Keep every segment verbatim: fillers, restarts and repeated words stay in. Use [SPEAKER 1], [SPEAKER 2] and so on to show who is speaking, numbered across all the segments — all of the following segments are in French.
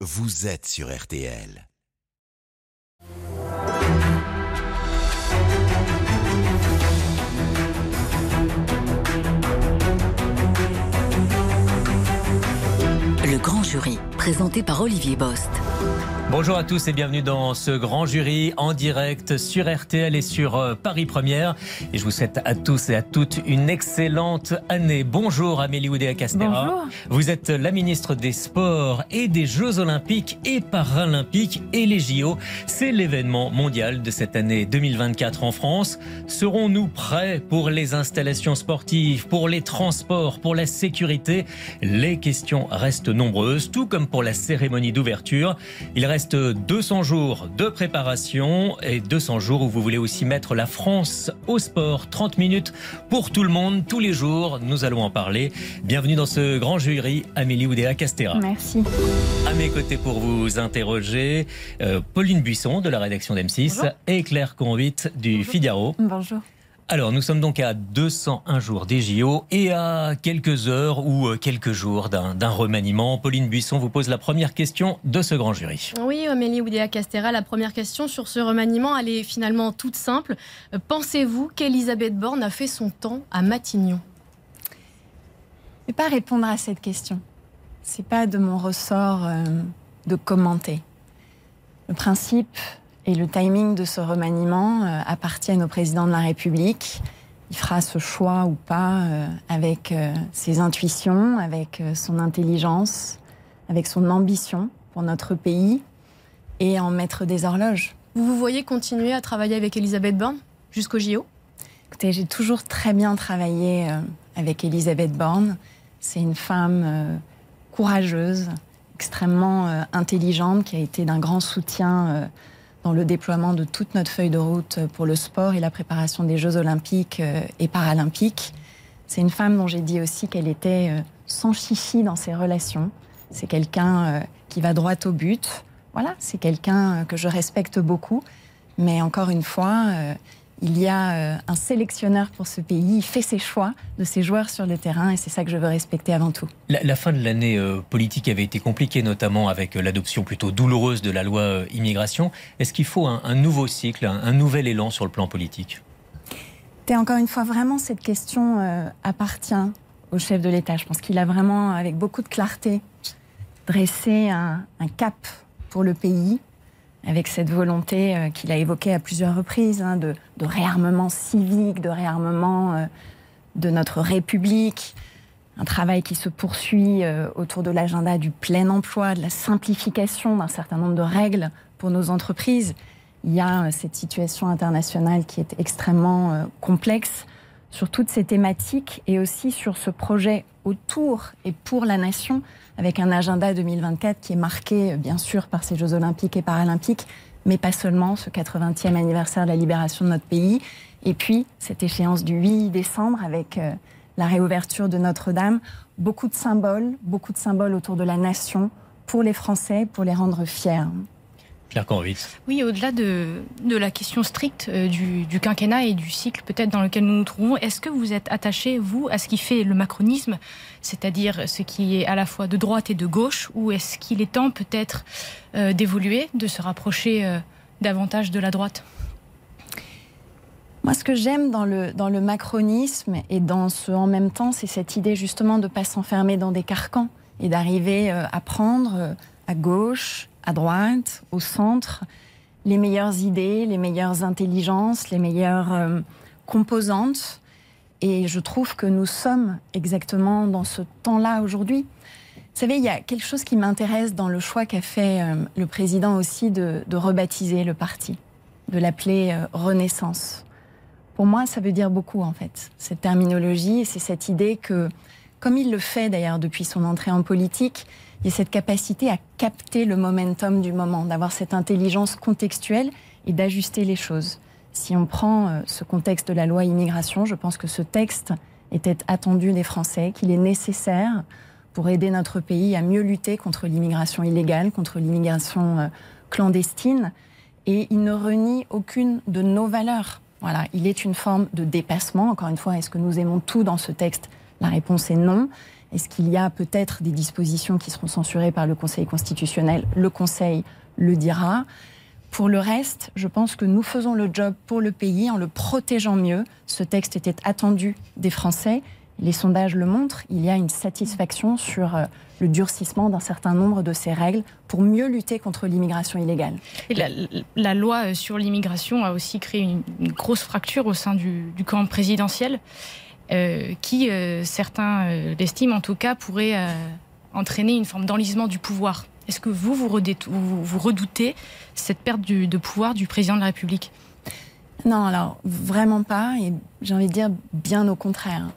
[SPEAKER 1] vous êtes sur R T L.
[SPEAKER 2] Le Grand Jury, présenté par Olivier Bost.
[SPEAKER 3] Bonjour à tous et bienvenue dans ce Grand Jury en direct sur R T L et sur euh, Paris Première. Et je vous souhaite à tous et à toutes une excellente année. Bonjour Amélie Oudéa-Castéra.
[SPEAKER 4] Bonjour.
[SPEAKER 3] Vous êtes la ministre des Sports et des Jeux Olympiques et Paralympiques et les J O. C'est l'événement mondial de cette année deux mille vingt-quatre en France. Serons-nous prêts pour les installations sportives, pour les transports, pour la sécurité? Les questions restent nombreuses, tout comme pour la cérémonie d'ouverture. Il reste deux cents jours de préparation et deux cents jours où vous voulez aussi mettre la France au sport. trente minutes pour tout le monde, tous les jours. Nous allons en parler. Bienvenue dans ce Grand Jury, Amélie Oudéa-Castéra.
[SPEAKER 4] Merci.
[SPEAKER 3] À mes côtés pour vous interroger, euh, Pauline Buisson de la rédaction d'M six. Bonjour. Et Claire Convit du Bonjour. Figaro.
[SPEAKER 4] Bonjour.
[SPEAKER 3] Alors, nous sommes donc à deux cent un jours des J O et à quelques heures ou quelques jours d'un, d'un remaniement. Pauline Buisson vous pose la première question de ce Grand Jury.
[SPEAKER 5] Oui, Amélie Oudéa-Castéra, la première question sur ce remaniement, elle est finalement toute simple. Pensez-vous qu'Elisabeth Borne a fait son temps à Matignon ?
[SPEAKER 4] Je ne vais pas répondre à cette question. Ce n'est pas de mon ressort euh, de commenter. Le principe et le timing de ce remaniement euh, appartiennent au président de la République. Il fera ce choix ou pas euh, avec euh, ses intuitions, avec euh, son intelligence, avec son ambition pour notre pays et en mettre des horloges.
[SPEAKER 5] Vous vous voyez continuer à travailler avec Elisabeth Borne jusqu'au J O ?
[SPEAKER 4] Écoutez, j'ai toujours très bien travaillé euh, avec Elisabeth Borne. C'est une femme euh, courageuse, extrêmement euh, intelligente, qui a été d'un grand soutien euh, dans le déploiement de toute notre feuille de route pour le sport et la préparation des Jeux Olympiques et Paralympiques. C'est une femme dont j'ai dit aussi qu'elle était sans chichi dans ses relations. C'est quelqu'un qui va droit au but. Voilà, c'est quelqu'un que je respecte beaucoup. Mais encore une fois, il y a un sélectionneur pour ce pays. Il fait ses choix de ses joueurs sur le terrain et c'est ça que je veux respecter avant tout.
[SPEAKER 3] La, la fin de l'année euh, politique avait été compliquée, notamment avec euh, l'adoption plutôt douloureuse de la loi euh, immigration. Est-ce qu'il faut un, un nouveau cycle, un, un nouvel élan sur le plan politique ?
[SPEAKER 4] Et encore une fois, vraiment, cette question euh, appartient au chef de l'État. Je pense qu'il a vraiment, avec beaucoup de clarté, dressé un, un cap pour le pays, avec cette volonté euh, qu'il a évoquée à plusieurs reprises, hein, de, de réarmement civique, de réarmement euh, de notre République. Un travail qui se poursuit euh, autour de l'agenda du plein emploi, de la simplification d'un certain nombre de règles pour nos entreprises. Il y a euh, cette situation internationale qui est extrêmement euh, complexe sur toutes ces thématiques et aussi sur ce projet autour et pour la nation, avec un agenda deux mille vingt-quatre qui est marqué, bien sûr, par ces Jeux Olympiques et Paralympiques, mais pas seulement, ce quatre-vingtième anniversaire de la libération de notre pays. Et puis, cette échéance du huit décembre, avec euh, la réouverture de Notre-Dame. Beaucoup de symboles, beaucoup de symboles autour de la nation, pour les Français, pour les rendre fiers.
[SPEAKER 3] Claire Convit.
[SPEAKER 6] Oui, au-delà de, de la question stricte euh, du, du quinquennat et du cycle peut-être dans lequel nous nous trouvons, est-ce que vous êtes attaché, vous, à ce qui fait le macronisme, c'est-à-dire ce qui est à la fois de droite et de gauche, ou est-ce qu'il est temps peut-être euh, d'évoluer, de se rapprocher euh, davantage de la droite ?
[SPEAKER 4] Moi, ce que j'aime dans le, dans le macronisme et dans ce en même temps, c'est cette idée justement de ne pas s'enfermer dans des carcans et d'arriver euh, à prendre euh, à gauche, à droite, au centre, les meilleures idées, les meilleures intelligences, les meilleures euh, composantes. Et je trouve que nous sommes exactement dans ce temps-là aujourd'hui. Vous savez, il y a quelque chose qui m'intéresse dans le choix qu'a fait euh, le président aussi de, de rebaptiser le parti, de l'appeler euh, Renaissance. Pour moi, ça veut dire beaucoup, en fait, cette terminologie. Et c'est cette idée que, comme il le fait d'ailleurs depuis son entrée en politique, il y a cette capacité à capter le momentum du moment, d'avoir cette intelligence contextuelle et d'ajuster les choses. Si on prend euh, ce contexte de la loi immigration, je pense que ce texte était attendu des Français, qu'il est nécessaire pour aider notre pays à mieux lutter contre l'immigration illégale, contre l'immigration euh, clandestine. Et il ne renie aucune de nos valeurs. Voilà, il est une forme de dépassement. Encore une fois, est-ce que nous aimons tout dans ce texte ? La réponse est non. Est-ce qu'il y a peut-être des dispositions qui seront censurées par le Conseil constitutionnel? Le Conseil le dira. Pour le reste, je pense que nous faisons le job pour le pays en le protégeant mieux. Ce texte était attendu des Français. Les sondages le montrent. Il y a une satisfaction sur le durcissement d'un certain nombre de ces règles pour mieux lutter contre l'immigration illégale.
[SPEAKER 6] Et la, la loi sur l'immigration a aussi créé une, une grosse fracture au sein du, du camp présidentiel euh, qui, euh, certains euh, l'estiment en tout cas, pourrait euh, entraîner une forme d'enlisement du pouvoir. Est-ce que vous, vous, redoutez, vous, vous redoutez cette perte du, de pouvoir du président de la République?
[SPEAKER 4] Non, alors vraiment pas, et j'ai envie de dire bien au contraire.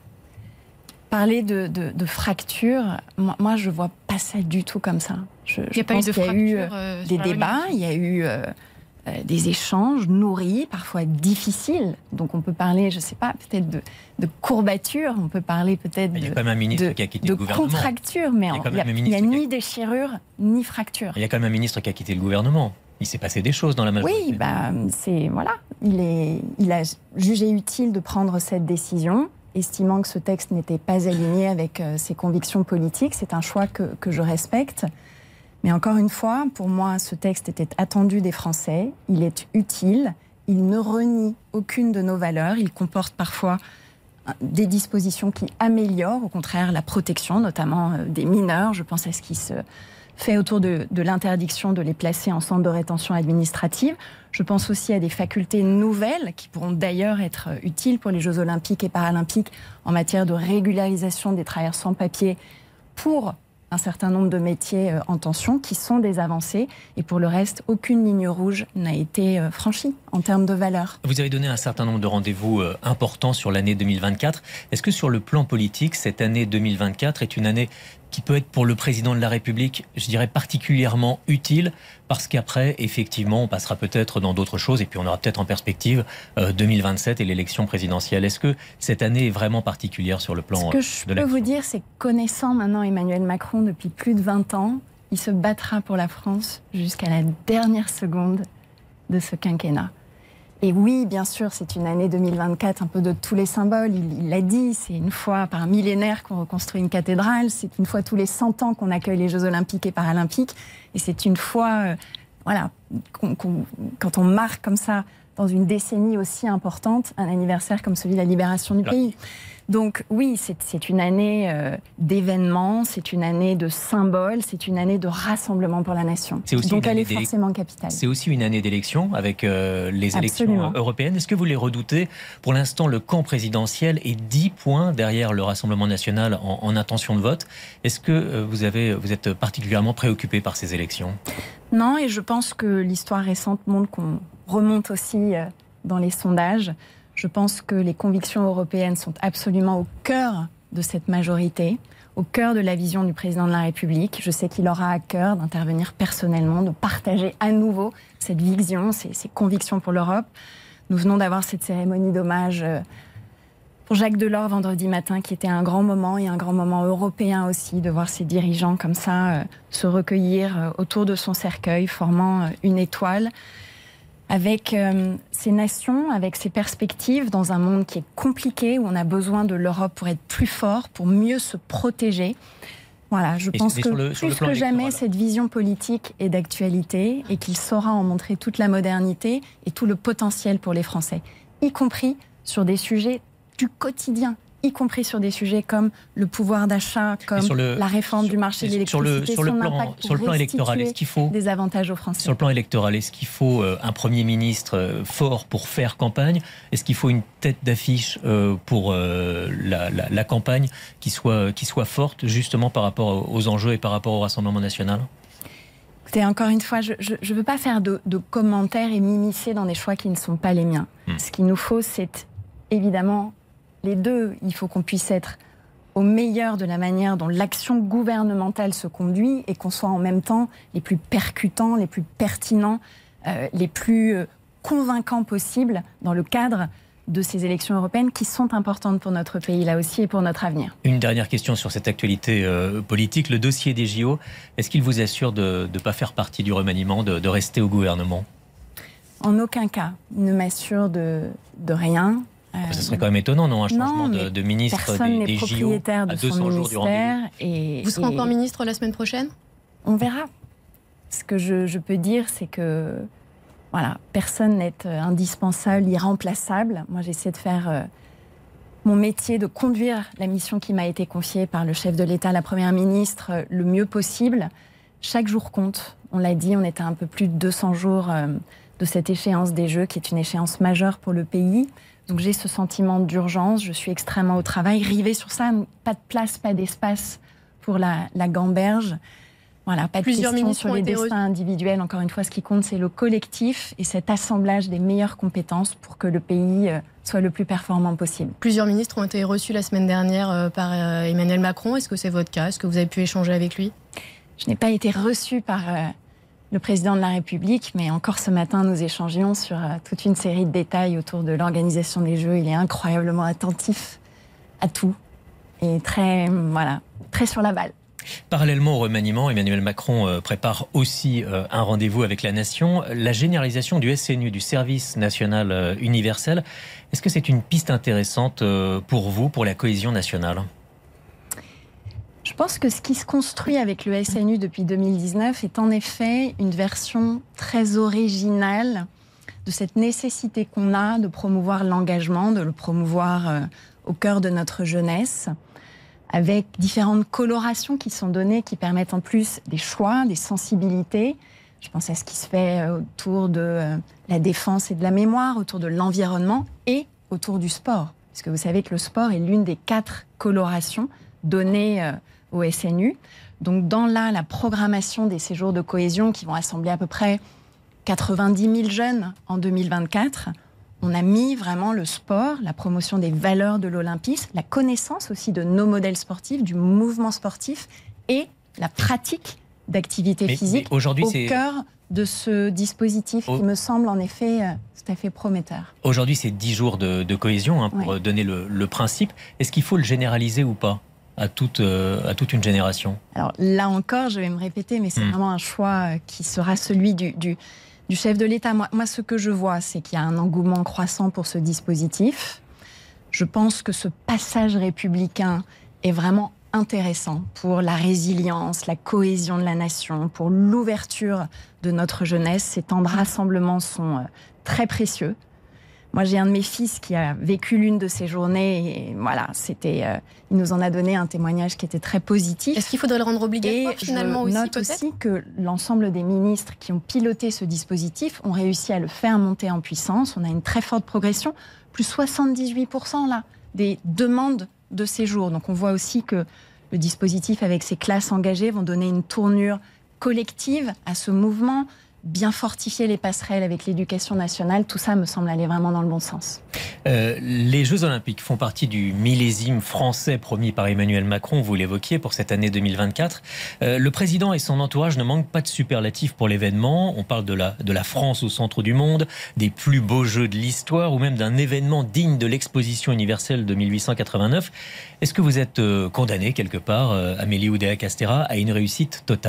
[SPEAKER 4] Parler de, de, de fracture, moi, moi je ne vois pas ça du tout comme ça. Je,
[SPEAKER 6] il n'y a pas eu de fracture.
[SPEAKER 4] Il y a eu euh, des débats, il y a eu euh, euh, des échanges nourris, parfois difficiles. Donc on peut parler, je ne sais pas, peut-être de, de courbature, on peut parler peut-être de,
[SPEAKER 3] il y a quand même un ministre
[SPEAKER 4] de,
[SPEAKER 3] qui a quitté
[SPEAKER 4] de
[SPEAKER 3] le gouvernement.
[SPEAKER 4] contracture, mais il n'y a, a ni déchirure ni fracture.
[SPEAKER 3] Il y a quand même un ministre qui a quitté le gouvernement. Il s'est passé des choses dans la majorité.
[SPEAKER 4] Oui, bah, c'est, voilà, il, est, il a jugé utile de prendre cette décision, estimant que ce texte n'était pas aligné avec euh, ses convictions politiques. C'est un choix que, que je respecte. Mais encore une fois, pour moi, ce texte était attendu des Français. Il est utile. Il ne renie aucune de nos valeurs. Il comporte parfois des dispositions qui améliorent, au contraire, la protection, notamment euh, des mineurs. Je pense à ce qui se fait autour de, de l'interdiction de les placer en centre de rétention administrative. Je pense aussi à des facultés nouvelles qui pourront d'ailleurs être utiles pour les Jeux Olympiques et Paralympiques en matière de régularisation des travailleurs sans papier pour un certain nombre de métiers en tension qui sont des avancées. Et pour le reste, aucune ligne rouge n'a été franchie en termes de valeur.
[SPEAKER 3] Vous avez donné un certain nombre de rendez-vous importants sur l'année deux mille vingt-quatre. Est-ce que sur le plan politique, cette année deux mille vingt-quatre est une année qui peut être pour le président de la République, je dirais, particulièrement utile, parce qu'après, effectivement, on passera peut-être dans d'autres choses, et puis on aura peut-être en perspective euh, deux mille vingt-sept et l'élection présidentielle. Est-ce que cette année est vraiment particulière sur le plan de l'action ?
[SPEAKER 4] Ce que je peux vous dire, c'est que connaissant maintenant Emmanuel Macron depuis plus de vingt ans, il se battra pour la France jusqu'à la dernière seconde de ce quinquennat. Et oui, bien sûr, c'est une année deux mille vingt-quatre un peu de tous les symboles. Il l'a dit, c'est une fois par millénaire qu'on reconstruit une cathédrale, c'est une fois tous les cent ans qu'on accueille les Jeux Olympiques et Paralympiques, et c'est une fois, euh, voilà, qu'on, qu'on, quand on marque comme ça, dans une décennie aussi importante, un anniversaire comme celui de la libération du pays. Donc oui, c'est, c'est une année euh, d'événements, c'est une année de symboles, c'est une année de rassemblement pour la nation.
[SPEAKER 3] C'est aussi
[SPEAKER 4] Donc elle est
[SPEAKER 3] d'élec...
[SPEAKER 4] forcément capitale.
[SPEAKER 3] C'est aussi une année d'élection avec euh, les
[SPEAKER 4] Absolument.
[SPEAKER 3] élections européennes. Est-ce que vous les redoutez? Pour l'instant, le camp présidentiel est dix points derrière le Rassemblement national en, en intention de vote. Est-ce que euh, vous, avez, vous êtes particulièrement préoccupé par ces élections?
[SPEAKER 4] Non, et je pense que l'histoire récente montre qu'on remonte aussi euh, dans les sondages. Je pense que les convictions européennes sont absolument au cœur de cette majorité, au cœur de la vision du président de la République. Je sais qu'il aura à cœur d'intervenir personnellement, de partager à nouveau cette vision, ces, ces convictions pour l'Europe. Nous venons d'avoir cette cérémonie d'hommage pour Jacques Delors vendredi matin, qui était un grand moment et un grand moment européen aussi, de voir ces dirigeants comme ça euh, se recueillir euh, autour de son cercueil, formant euh, une étoile. Avec euh, ces nations, avec ces perspectives, dans un monde qui est compliqué, où on a besoin de l'Europe pour être plus fort, pour mieux se protéger. Voilà, je et pense que le, plus que jamais, cette vision politique est d'actualité et qu'il saura en montrer toute la modernité et tout le potentiel pour les Français, y compris sur des sujets du quotidien, y compris sur des sujets comme le pouvoir d'achat, comme le, la réforme
[SPEAKER 3] sur,
[SPEAKER 4] du marché de l'électricité,
[SPEAKER 3] sur le, sur le
[SPEAKER 4] son
[SPEAKER 3] plan,
[SPEAKER 4] impact
[SPEAKER 3] sur le plan électoral, est-ce qu'il faut
[SPEAKER 4] des avantages aux Français.
[SPEAKER 3] Sur le plan électoral, est-ce qu'il faut euh, un Premier ministre euh, fort pour faire campagne? Est-ce qu'il faut une tête d'affiche euh, pour euh, la, la, la campagne qui soit, qui soit forte, justement par rapport aux enjeux et par rapport au Rassemblement national?
[SPEAKER 4] Écoutez, encore une fois, je ne veux pas faire de, de commentaires et m'immiscer dans des choix qui ne sont pas les miens. Hmm. Ce qu'il nous faut, c'est évidemment les deux. Il faut qu'on puisse être au meilleur de la manière dont l'action gouvernementale se conduit et qu'on soit en même temps les plus percutants, les plus pertinents, euh, les plus euh, convaincants possibles dans le cadre de ces élections européennes qui sont importantes pour notre pays là aussi et pour notre avenir.
[SPEAKER 3] Une dernière question sur cette actualité euh, politique. Le dossier des J O, est-ce qu'il vous assure de ne pas faire partie du remaniement, de, de rester au gouvernement?
[SPEAKER 4] En aucun cas. Il ne m'assure de, de rien.
[SPEAKER 3] Euh, Ce serait quand même étonnant, non, un changement
[SPEAKER 4] non,
[SPEAKER 3] de, de ministre
[SPEAKER 4] personne
[SPEAKER 3] des, des
[SPEAKER 4] n'est
[SPEAKER 3] J O
[SPEAKER 4] propriétaire de
[SPEAKER 3] à deux cents
[SPEAKER 4] son
[SPEAKER 3] jours du
[SPEAKER 4] ministère.
[SPEAKER 3] rendez-vous.
[SPEAKER 4] Et,
[SPEAKER 5] Vous serez
[SPEAKER 4] et
[SPEAKER 5] encore ministre la semaine prochaine ?
[SPEAKER 4] On verra. Ce que je, je peux dire, c'est que voilà, personne n'est indispensable, irremplaçable. Moi, j'essaie de faire euh, mon métier, de conduire la mission qui m'a été confiée par le chef de l'État, la Première ministre, euh, le mieux possible. Chaque jour compte. On l'a dit, on était à un peu plus de deux cents jours euh, de cette échéance des Jeux, qui est une échéance majeure pour le pays. Donc j'ai ce sentiment d'urgence, je suis extrêmement au travail, rivée sur ça, pas de place, pas d'espace pour la, la gamberge. Voilà, pas de
[SPEAKER 5] Plusieurs
[SPEAKER 4] questions
[SPEAKER 5] ministres
[SPEAKER 4] sur
[SPEAKER 5] ont
[SPEAKER 4] les
[SPEAKER 5] été
[SPEAKER 4] destins
[SPEAKER 5] reçus.
[SPEAKER 4] individuels. Encore une fois, ce qui compte, c'est le collectif et cet assemblage des meilleures compétences pour que le pays euh, soit le plus performant possible.
[SPEAKER 5] Plusieurs ministres ont été reçus la semaine dernière euh, par euh, Emmanuel Macron. Est-ce que c'est votre cas ? Est-ce que vous avez pu échanger avec lui ?
[SPEAKER 4] Je n'ai pas été reçue par euh, le président de la République, mais encore ce matin, nous échangions sur euh, toute une série de détails autour de l'organisation des Jeux. Il est incroyablement attentif à tout et très, euh, voilà, très sur la balle.
[SPEAKER 3] Parallèlement au remaniement, Emmanuel Macron euh, prépare aussi euh, un rendez-vous avec la nation. La généralisation du S N U, du service national euh, universel, est-ce que c'est une piste intéressante euh, pour vous, pour la cohésion nationale ?
[SPEAKER 4] Je pense que ce qui se construit avec le S N U depuis deux mille dix-neuf est en effet une version très originale de cette nécessité qu'on a de promouvoir l'engagement, de le promouvoir euh, au cœur de notre jeunesse, avec différentes colorations qui sont données, qui permettent en plus des choix, des sensibilités. Je pense à ce qui se fait autour de euh, la défense et de la mémoire, autour de l'environnement et autour du sport. Parce que vous savez que le sport est l'une des quatre colorations données euh, au S N U. Donc dans là, la programmation des séjours de cohésion qui vont assembler à peu près quatre-vingt-dix mille jeunes en deux mille vingt-quatre, on a mis vraiment le sport, la promotion des valeurs de l'olympisme, la connaissance aussi de nos modèles sportifs, du mouvement sportif et la pratique d'activité
[SPEAKER 3] Mais-
[SPEAKER 4] physique
[SPEAKER 3] mais aujourd'hui,
[SPEAKER 4] au
[SPEAKER 3] c'est-
[SPEAKER 4] cœur de ce dispositif
[SPEAKER 3] Au-
[SPEAKER 4] qui me semble en effet euh, tout à fait prometteur.
[SPEAKER 3] Aujourd'hui, c'est dix jours de, de cohésion, hein, pour
[SPEAKER 4] Oui.
[SPEAKER 3] euh, donner le, le principe. Est-ce qu'il faut le généraliser ou pas à toute, euh, à toute une génération ?
[SPEAKER 4] Alors là encore, je vais me répéter, mais c'est
[SPEAKER 3] Hmm.
[SPEAKER 4] vraiment un choix euh, qui sera celui du, du, du chef de l'État. Moi, moi, ce que je vois, c'est qu'il y a un engouement croissant pour ce dispositif. Je pense que ce passage républicain est vraiment intéressant pour la résilience, la cohésion de la nation, pour l'ouverture de notre jeunesse. Ces temps de rassemblement sont euh, très précieux. Moi, j'ai un de mes fils qui a vécu l'une de ces journées et voilà, c'était, euh, il nous en a donné un témoignage qui était très positif.
[SPEAKER 5] Est-ce qu'il faudrait le rendre
[SPEAKER 4] Et
[SPEAKER 5] obligatoire finalement
[SPEAKER 4] je
[SPEAKER 5] aussi
[SPEAKER 4] note
[SPEAKER 5] peut-être ?
[SPEAKER 4] aussi que l'ensemble des ministres qui ont piloté ce dispositif ont réussi à le faire monter en puissance. On a une très forte progression, plus soixante-dix-huit pour cent là, des demandes de séjour. Donc on voit aussi que le dispositif avec ces classes engagées vont donner une tournure collective à ce mouvement, bien fortifier les passerelles avec l'éducation nationale. Tout ça me semble aller vraiment dans le bon sens.
[SPEAKER 3] Euh, les Jeux Olympiques font partie du millésime français promis par Emmanuel Macron, vous l'évoquiez, pour cette année deux mille vingt-quatre. Euh, le président et son entourage ne manquent pas de superlatifs pour l'événement. On parle de la, de la France au centre du monde, des plus beaux Jeux de l'histoire ou même d'un événement digne de l'exposition universelle de mille huit cent quatre-vingt-neuf. Est-ce que vous êtes euh, condamné quelque part, euh, Amélie Oudéa-Castéra, à une réussite totale ?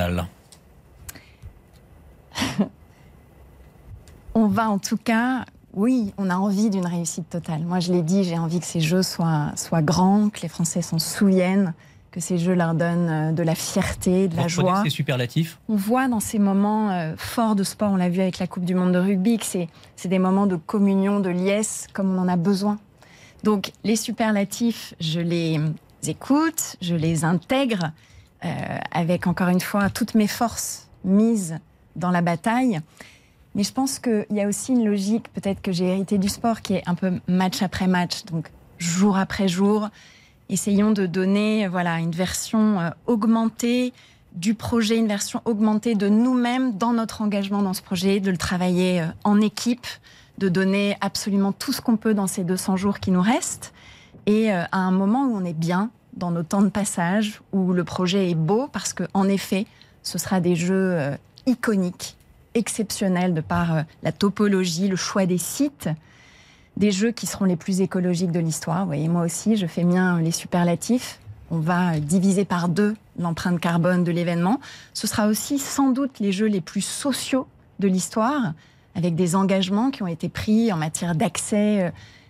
[SPEAKER 4] On va en tout cas, oui, on a envie d'une réussite totale. Moi, je l'ai dit, j'ai envie que ces Jeux soient, soient grands, que les Français s'en souviennent, que ces Jeux leur donnent de la fierté, de la
[SPEAKER 3] Vous reprenez
[SPEAKER 4] joie.
[SPEAKER 3] ces superlatifs ?
[SPEAKER 4] On voit dans ces moments euh, forts de sport, on l'a vu avec la Coupe du Monde de rugby, que c'est, c'est des moments de communion, de liesse, comme on en a besoin. Donc, les superlatifs, je les écoute, je les intègre, euh, avec encore une fois toutes mes forces mises dans la bataille. Mais je pense qu'il y a aussi une logique, peut-être que j'ai hérité du sport, qui est un peu match après match, donc jour après jour. Essayons de donner voilà, une version euh, augmentée du projet, une version augmentée de nous-mêmes dans notre engagement dans ce projet, de le travailler euh, en équipe, de donner absolument tout ce qu'on peut dans ces deux cents jours qui nous restent. Et euh, à un moment où on est bien dans nos temps de passage, où le projet est beau, parce qu'en effet, ce sera des jeux euh, iconiques, exceptionnels de par euh, la topologie, le choix des sites, des jeux qui seront les plus écologiques de l'histoire. Vous voyez, moi aussi, je fais mien les superlatifs. On va euh, diviser par deux l'empreinte carbone de l'événement. Ce sera aussi sans doute les jeux les plus sociaux de l'histoire, avec des engagements qui ont été pris en matière d'accès euh,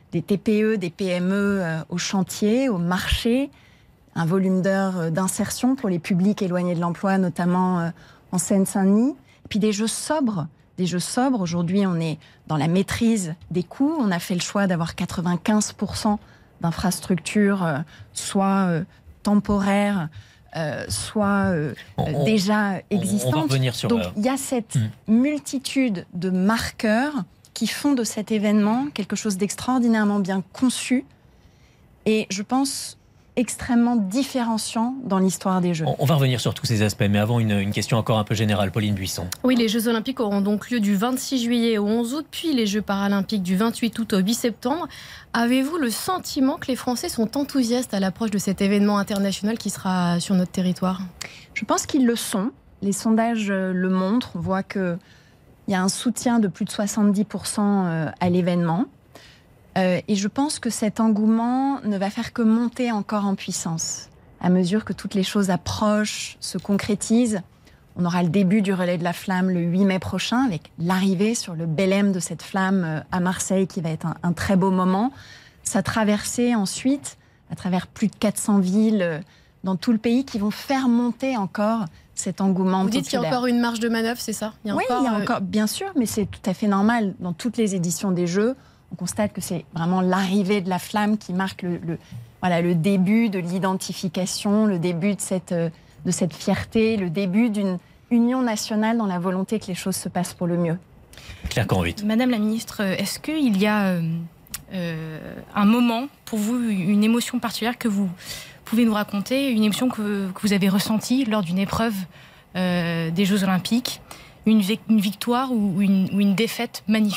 [SPEAKER 4] des T P E, des P M E euh, au chantier, au marché, un volume d'heures d'insertion pour les publics éloignés de l'emploi, notamment euh, en Seine-Saint-Denis. Et puis des jeux sobres. Des jeux sobres. Aujourd'hui, on est dans la maîtrise des coûts. On a fait le choix d'avoir quatre-vingt-quinze pour cent d'infrastructures, euh, soit euh, temporaires, euh, soit euh,
[SPEAKER 3] on,
[SPEAKER 4] déjà existantes.
[SPEAKER 3] On va revenir sur...
[SPEAKER 4] Donc il y a cette mmh. multitude de marqueurs qui font de cet événement quelque chose d'extraordinairement bien conçu et, je pense, extrêmement différenciant dans l'histoire des Jeux.
[SPEAKER 3] On va revenir sur tous ces aspects, mais avant, une, une question encore un peu générale. Pauline Buisson.
[SPEAKER 5] Oui, les Jeux Olympiques auront donc lieu du vingt-six juillet au onze août, puis les Jeux Paralympiques du vingt-huit août au huit septembre. Avez-vous le sentiment que les Français sont enthousiastes à l'approche de cet événement international qui sera sur notre territoire ?
[SPEAKER 4] Je pense qu'ils le sont. Les sondages le montrent. On voit qu'il y a un soutien de plus de soixante-dix pour cent à l'événement. Euh, et je pense que cet engouement ne va faire que monter encore en puissance. À mesure que toutes les choses approchent, se concrétisent, on aura le début du relais de la flamme le huit mai prochain, avec l'arrivée sur le bellême de cette flamme à Marseille, qui va être un, un très beau moment. Sa traversée ensuite, à travers plus de quatre cents villes dans tout le pays, qui vont faire monter encore cet engouement populaire.
[SPEAKER 5] Vous dites qu'il y a encore une marge de manœuvre, c'est ça ?
[SPEAKER 4] il y a Oui, encore, il y a encore, bien sûr, mais c'est tout à fait normal. Dans toutes les éditions des Jeux, on constate que c'est vraiment l'arrivée de la flamme qui marque le, le, voilà, le début de l'identification, le début de cette, de cette fierté, le début d'une union nationale dans la volonté que les choses se passent pour le mieux.
[SPEAKER 3] Claire Cornbutte.
[SPEAKER 6] Madame la ministre, est-ce qu'il y a euh, euh, un moment, pour vous, une émotion particulière que vous pouvez nous raconter, une émotion que, que vous avez ressentie lors d'une épreuve euh, des Jeux Olympiques, une, une victoire ou une, ou une défaite magnifique ?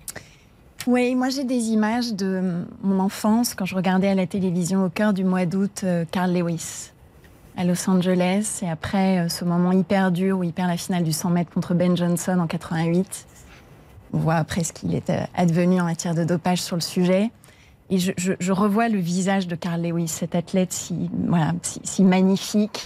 [SPEAKER 4] Oui, moi j'ai des images de mon enfance quand je regardais à la télévision au cœur du mois d'août euh, Carl Lewis à Los Angeles, et après euh, ce moment hyper dur où il perd la finale du cent mètres contre Ben Johnson en quatre-vingt-huit. On voit après ce qu'il est euh, advenu en matière de dopage sur le sujet. Et je, je, je revois le visage de Carl Lewis, cet athlète si, voilà, si, si magnifique,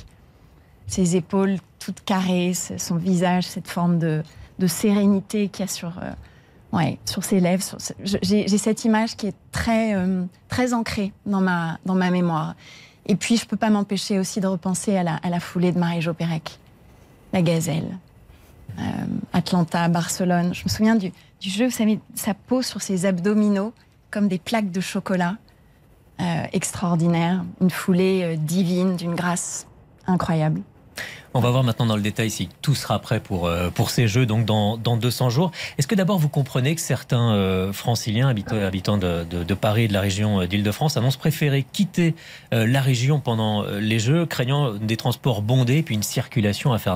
[SPEAKER 4] ses épaules toutes carrées, son visage, cette forme de, de sérénité qu'il y a sur... Euh, Ouais, sur ses lèvres. Sur... J'ai, j'ai cette image qui est très, euh, très ancrée dans ma, dans ma mémoire. Et puis, je ne peux pas m'empêcher aussi de repenser à la, à la foulée de Marie-Jo Pérec, la gazelle, euh, Atlanta, Barcelone. Je me souviens du, du jeu, vous savez, sa peau sur ses abdominaux, comme des plaques de chocolat, euh, extraordinaire. Une foulée euh, divine, d'une grâce incroyable.
[SPEAKER 3] On va voir maintenant dans le détail si tout sera prêt pour, euh, pour ces Jeux, donc dans, dans deux cents jours. Est-ce que d'abord vous comprenez que certains euh, franciliens, habitants, habitants de, de, de Paris et de la région d'Île-de-France, annoncent préférer quitter euh, la région pendant euh, les Jeux, craignant des transports bondés puis une circulation infernale ?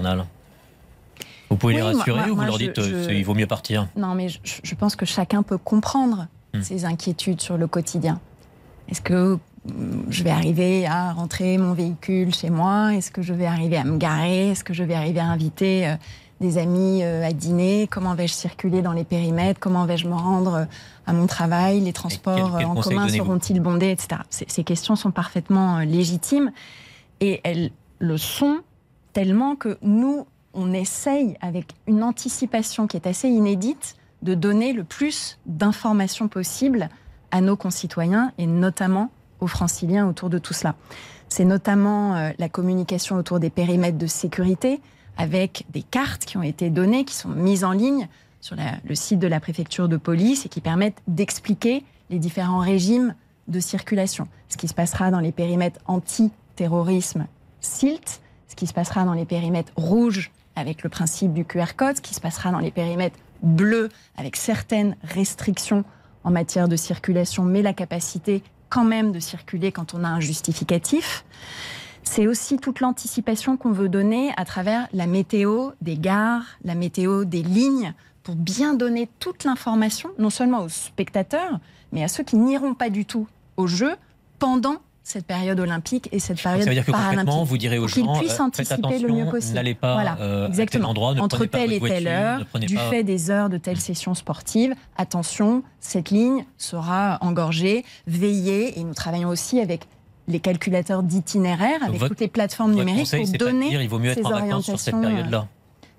[SPEAKER 3] Vous pouvez oui, les rassurer moi, moi, ou vous moi, leur je, dites je... il vaut mieux partir ?
[SPEAKER 4] Non, mais je, je pense que chacun peut comprendre hum. ces inquiétudes sur le quotidien. Est-ce que je vais arriver à rentrer mon véhicule chez moi ? Est-ce que je vais arriver à me garer ? Est-ce que je vais arriver à inviter euh, des amis euh, à dîner ? Comment vais-je circuler dans les périmètres ? Comment vais-je me rendre euh, à mon travail ? Les transports quel, quel en commun seront-ils bondés, et cetera. Ces, ces questions sont parfaitement euh, légitimes et elles le sont tellement que nous, on essaye, avec une anticipation qui est assez inédite, de donner le plus d'informations possibles à nos concitoyens et notamment aux franciliens autour de tout cela. C'est notamment euh, la communication autour des périmètres de sécurité avec des cartes qui ont été données, qui sont mises en ligne sur la, le site de la préfecture de police et qui permettent d'expliquer les différents régimes de circulation. Ce qui se passera dans les périmètres anti-terrorisme S I L T, ce qui se passera dans les périmètres rouges avec le principe du Q R code, ce qui se passera dans les périmètres bleus avec certaines restrictions en matière de circulation, mais la capacité quand même de circuler quand on a un justificatif. C'est aussi toute l'anticipation qu'on veut donner à travers la météo des gares, la météo des lignes, pour bien donner toute l'information, non seulement aux spectateurs, mais à ceux qui n'iront pas du tout aux Jeux pendant cette période olympique et cette période paralympique. Ça veut dire que concrètement,
[SPEAKER 3] vous direz aux gens,
[SPEAKER 4] qu'ils puissent anticiper le mieux possible.
[SPEAKER 3] N'allez pas
[SPEAKER 4] voilà,
[SPEAKER 3] euh,
[SPEAKER 4] exactement.
[SPEAKER 3] à tel endroit, ne
[SPEAKER 4] entre
[SPEAKER 3] pas
[SPEAKER 4] telle et telle heure, du pas... fait des heures de telle session sportive, attention, cette ligne sera engorgée, veillez, et nous travaillons aussi avec les calculateurs d'itinéraires, avec votre, toutes les plateformes numériques pour donner
[SPEAKER 3] dire, il vaut mieux
[SPEAKER 4] ces
[SPEAKER 3] être en vacances sur cette période-là.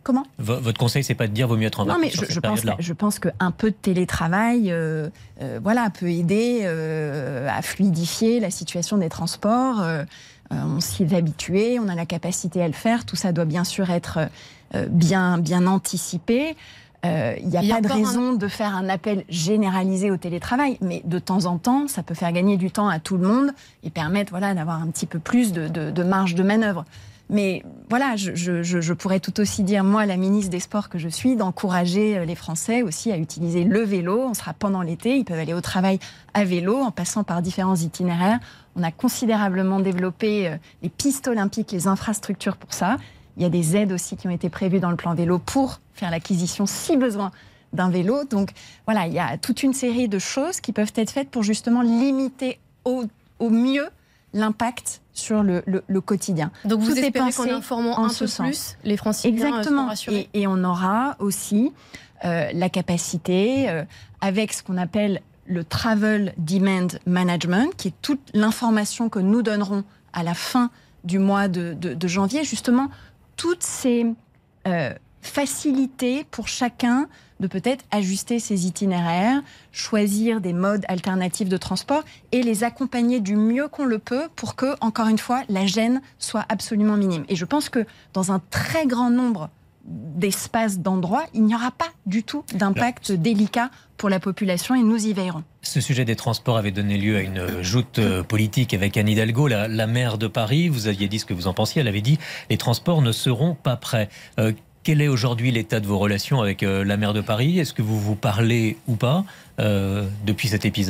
[SPEAKER 4] Comment ?
[SPEAKER 3] V- Votre conseil, c'est pas de dire vaut mieux être en vacances
[SPEAKER 4] Non, mais
[SPEAKER 3] sur
[SPEAKER 4] je,
[SPEAKER 3] cette
[SPEAKER 4] je pense,
[SPEAKER 3] période-là.
[SPEAKER 4] je pense qu'un peu de télétravail euh, euh, voilà, peut aider euh, à fluidifier la situation des transports. Euh, euh, on s'y est habitué, on a la capacité à le faire. Tout ça doit bien sûr être euh, bien, bien anticipé. Il euh, n'y a, a pas de raison un... de faire un appel généralisé au télétravail, mais de temps en temps, ça peut faire gagner du temps à tout le monde et permettre voilà, d'avoir un petit peu plus de, de, de marge de manœuvre. Mais voilà, je, je, je pourrais tout aussi dire, moi, la ministre des Sports que je suis, d'encourager les Français aussi à utiliser le vélo. On sera pendant l'été, ils peuvent aller au travail à vélo en passant par différents itinéraires. On a considérablement développé les pistes olympiques, les infrastructures pour ça. Il y a des aides aussi qui ont été prévues dans le plan vélo pour faire l'acquisition, si besoin, d'un vélo. Donc voilà, il y a toute une série de choses qui peuvent être faites pour justement limiter au, au mieux l'impact sur le, le, le quotidien.
[SPEAKER 5] Donc vous
[SPEAKER 4] Tout
[SPEAKER 5] espérez qu'en informant en un peu sens. plus, les Franciliens
[SPEAKER 4] Exactement.
[SPEAKER 5] seront rassurés.
[SPEAKER 4] Et, et on aura aussi euh, la capacité, euh, avec ce qu'on appelle le Travel Demand Management, qui est toute l'information que nous donnerons à la fin du mois de, de, de janvier, justement, toutes ces euh, facilités pour chacun de peut-être ajuster ses itinéraires, choisir des modes alternatifs de transport et les accompagner du mieux qu'on le peut pour que, encore une fois, la gêne soit absolument minime. Et je pense que dans un très grand nombre d'espaces, d'endroits, il n'y aura pas du tout d'impact Là. délicat pour la population et nous y veillerons.
[SPEAKER 3] Ce sujet des transports avait donné lieu à une joute politique avec Anne Hidalgo, la, la maire de Paris. Vous aviez dit ce que vous en pensiez. Elle avait dit les transports ne seront pas prêts. Euh, quel est aujourd'hui l'état de vos relations avec euh, la maire de Paris ? Est-ce que vous vous parlez ou pas euh, depuis cet épisode ?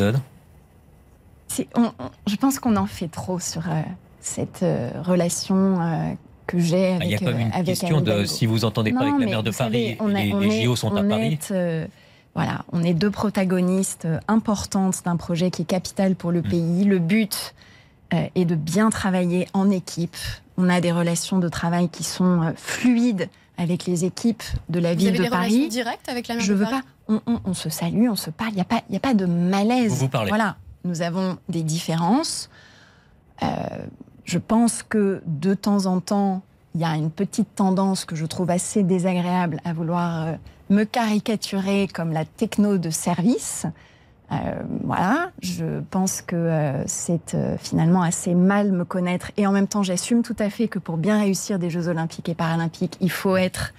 [SPEAKER 4] C'est, on, on, Je pense qu'on en fait trop sur euh, cette euh, relation euh, que j'ai avec. Il
[SPEAKER 3] n'y a pas une
[SPEAKER 4] avec
[SPEAKER 3] question de si vous entendez pas
[SPEAKER 4] non,
[SPEAKER 3] avec la maire de Paris, savez, les, est, les J O sont à Paris.
[SPEAKER 4] Est, euh, voilà, on est deux protagonistes importantes d'un projet qui est capital pour le mmh. pays. Le but euh, est de bien travailler en équipe. On a des relations de travail qui sont euh, fluides avec les équipes de la
[SPEAKER 5] vous
[SPEAKER 4] ville de Paris.
[SPEAKER 5] Vous avez des relations directes avec la maire
[SPEAKER 4] Je
[SPEAKER 5] de
[SPEAKER 4] veux
[SPEAKER 5] Paris ?
[SPEAKER 4] pas. On, on, on se salue, on se parle. Il n'y a pas, il y a pas de malaise.
[SPEAKER 3] Vous vous parlez.
[SPEAKER 4] Voilà, nous avons des différences. Euh, je pense que de temps en temps, il y a une petite tendance que je trouve assez désagréable à vouloir euh, me caricaturer comme la techno de service. Euh, voilà, je pense que euh, c'est euh, finalement assez mal me connaître. Et en même temps, j'assume tout à fait que pour bien réussir des Jeux Olympiques et Paralympiques, il faut être